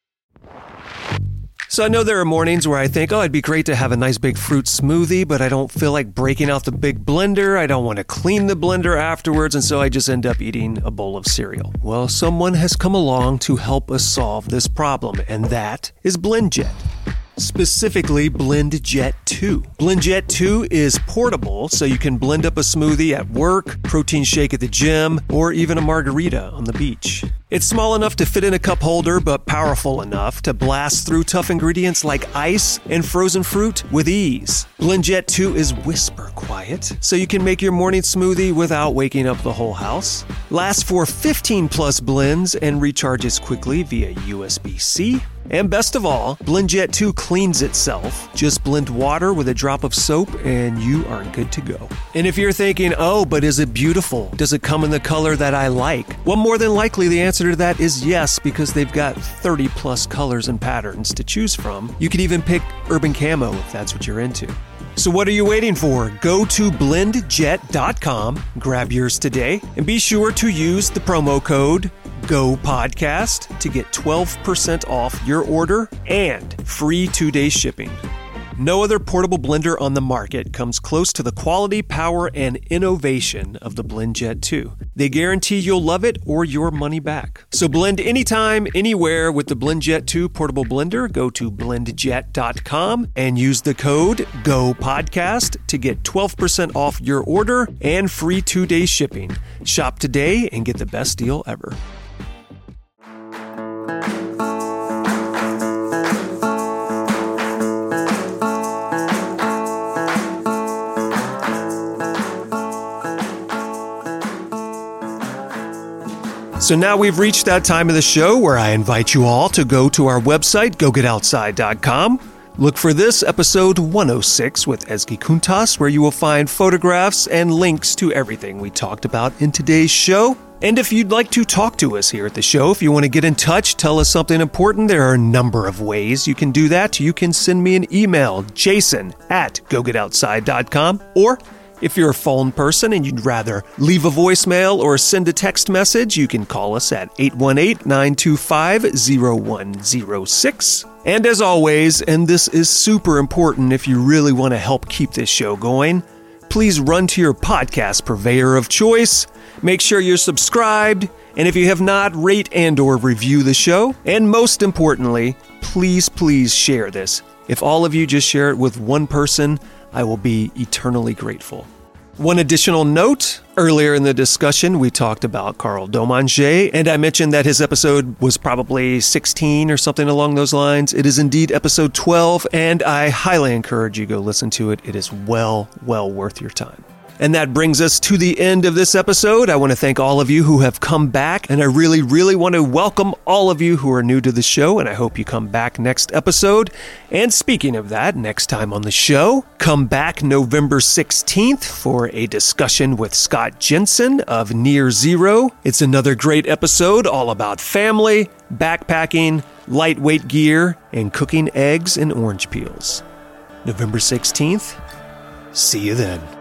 So I know there are mornings where I think, it'd be great to have a nice big fruit smoothie, but I don't feel like breaking out the big blender. I don't want to clean the blender afterwards, and so I just end up eating a bowl of cereal. Well, someone has come along to help us solve this problem, and that is BlendJet. Specifically, BlendJet 2. BlendJet 2 is portable, so you can blend up a smoothie at work, protein shake at the gym, or even a margarita on the beach. It's small enough to fit in a cup holder, but powerful enough to blast through tough ingredients like ice and frozen fruit with ease. BlendJet 2 is whisper quiet, so you can make your morning smoothie without waking up the whole house. Lasts for 15 plus blends and recharges quickly via USB-C. And best of all, BlendJet 2 cleans itself. Just blend water with a drop of soap and you are good to go. And if you're thinking, but is it beautiful? Does it come in the color that I like? Well, more than likely the answer to that is yes, because they've got 30 plus colors and patterns to choose from. You could even pick urban camo if that's what you're into. So what are you waiting for? Go to blendjet.com, grab yours today, and be sure to use the promo code GOPODCAST to get 12% off your order and free 2-day shipping. No other portable blender on the market comes close to the quality, power, and innovation of the BlendJet 2. They guarantee you'll love it or your money back. So blend anytime, anywhere with the BlendJet 2 portable blender. Go to blendjet.com and use the code GOPODCAST to get 12% off your order and free 2-day shipping. Shop today and get the best deal ever. So now we've reached that time of the show where I invite you all to go to our website, gogetoutside.com. Look for this episode 106 with Ezgi Kuntas, where you will find photographs and links to everything we talked about in today's show. And if you'd like to talk to us here at the show, if you want to get in touch, tell us something important, there are a number of ways you can do that. You can send me an email, jason@gogetoutside.com, or if you're a phone person and you'd rather leave a voicemail or send a text message, you can call us at 818-925-0106. And as always, and this is super important if you really want to help keep this show going, please run to your podcast purveyor of choice. Make sure you're subscribed, and if you have not, rate and or review the show. And most importantly, please share this. If all of you just share it with one person, I will be eternally grateful. One additional note, earlier in the discussion, we talked about Carl Domanger, and I mentioned that his episode was probably 16 or something along those lines. It is indeed episode 12, and I highly encourage you to go listen to it. It is well worth your time. And that brings us to the end of this episode. I want to thank all of you who have come back, and I really want to welcome all of you who are new to the show, and I hope you come back next episode. And speaking of that, next time on the show, come back November 16th for a discussion with Scott Jensen of Near Zero. It's another great episode all about family, backpacking, lightweight gear, and cooking eggs and orange peels. November 16th. See you then.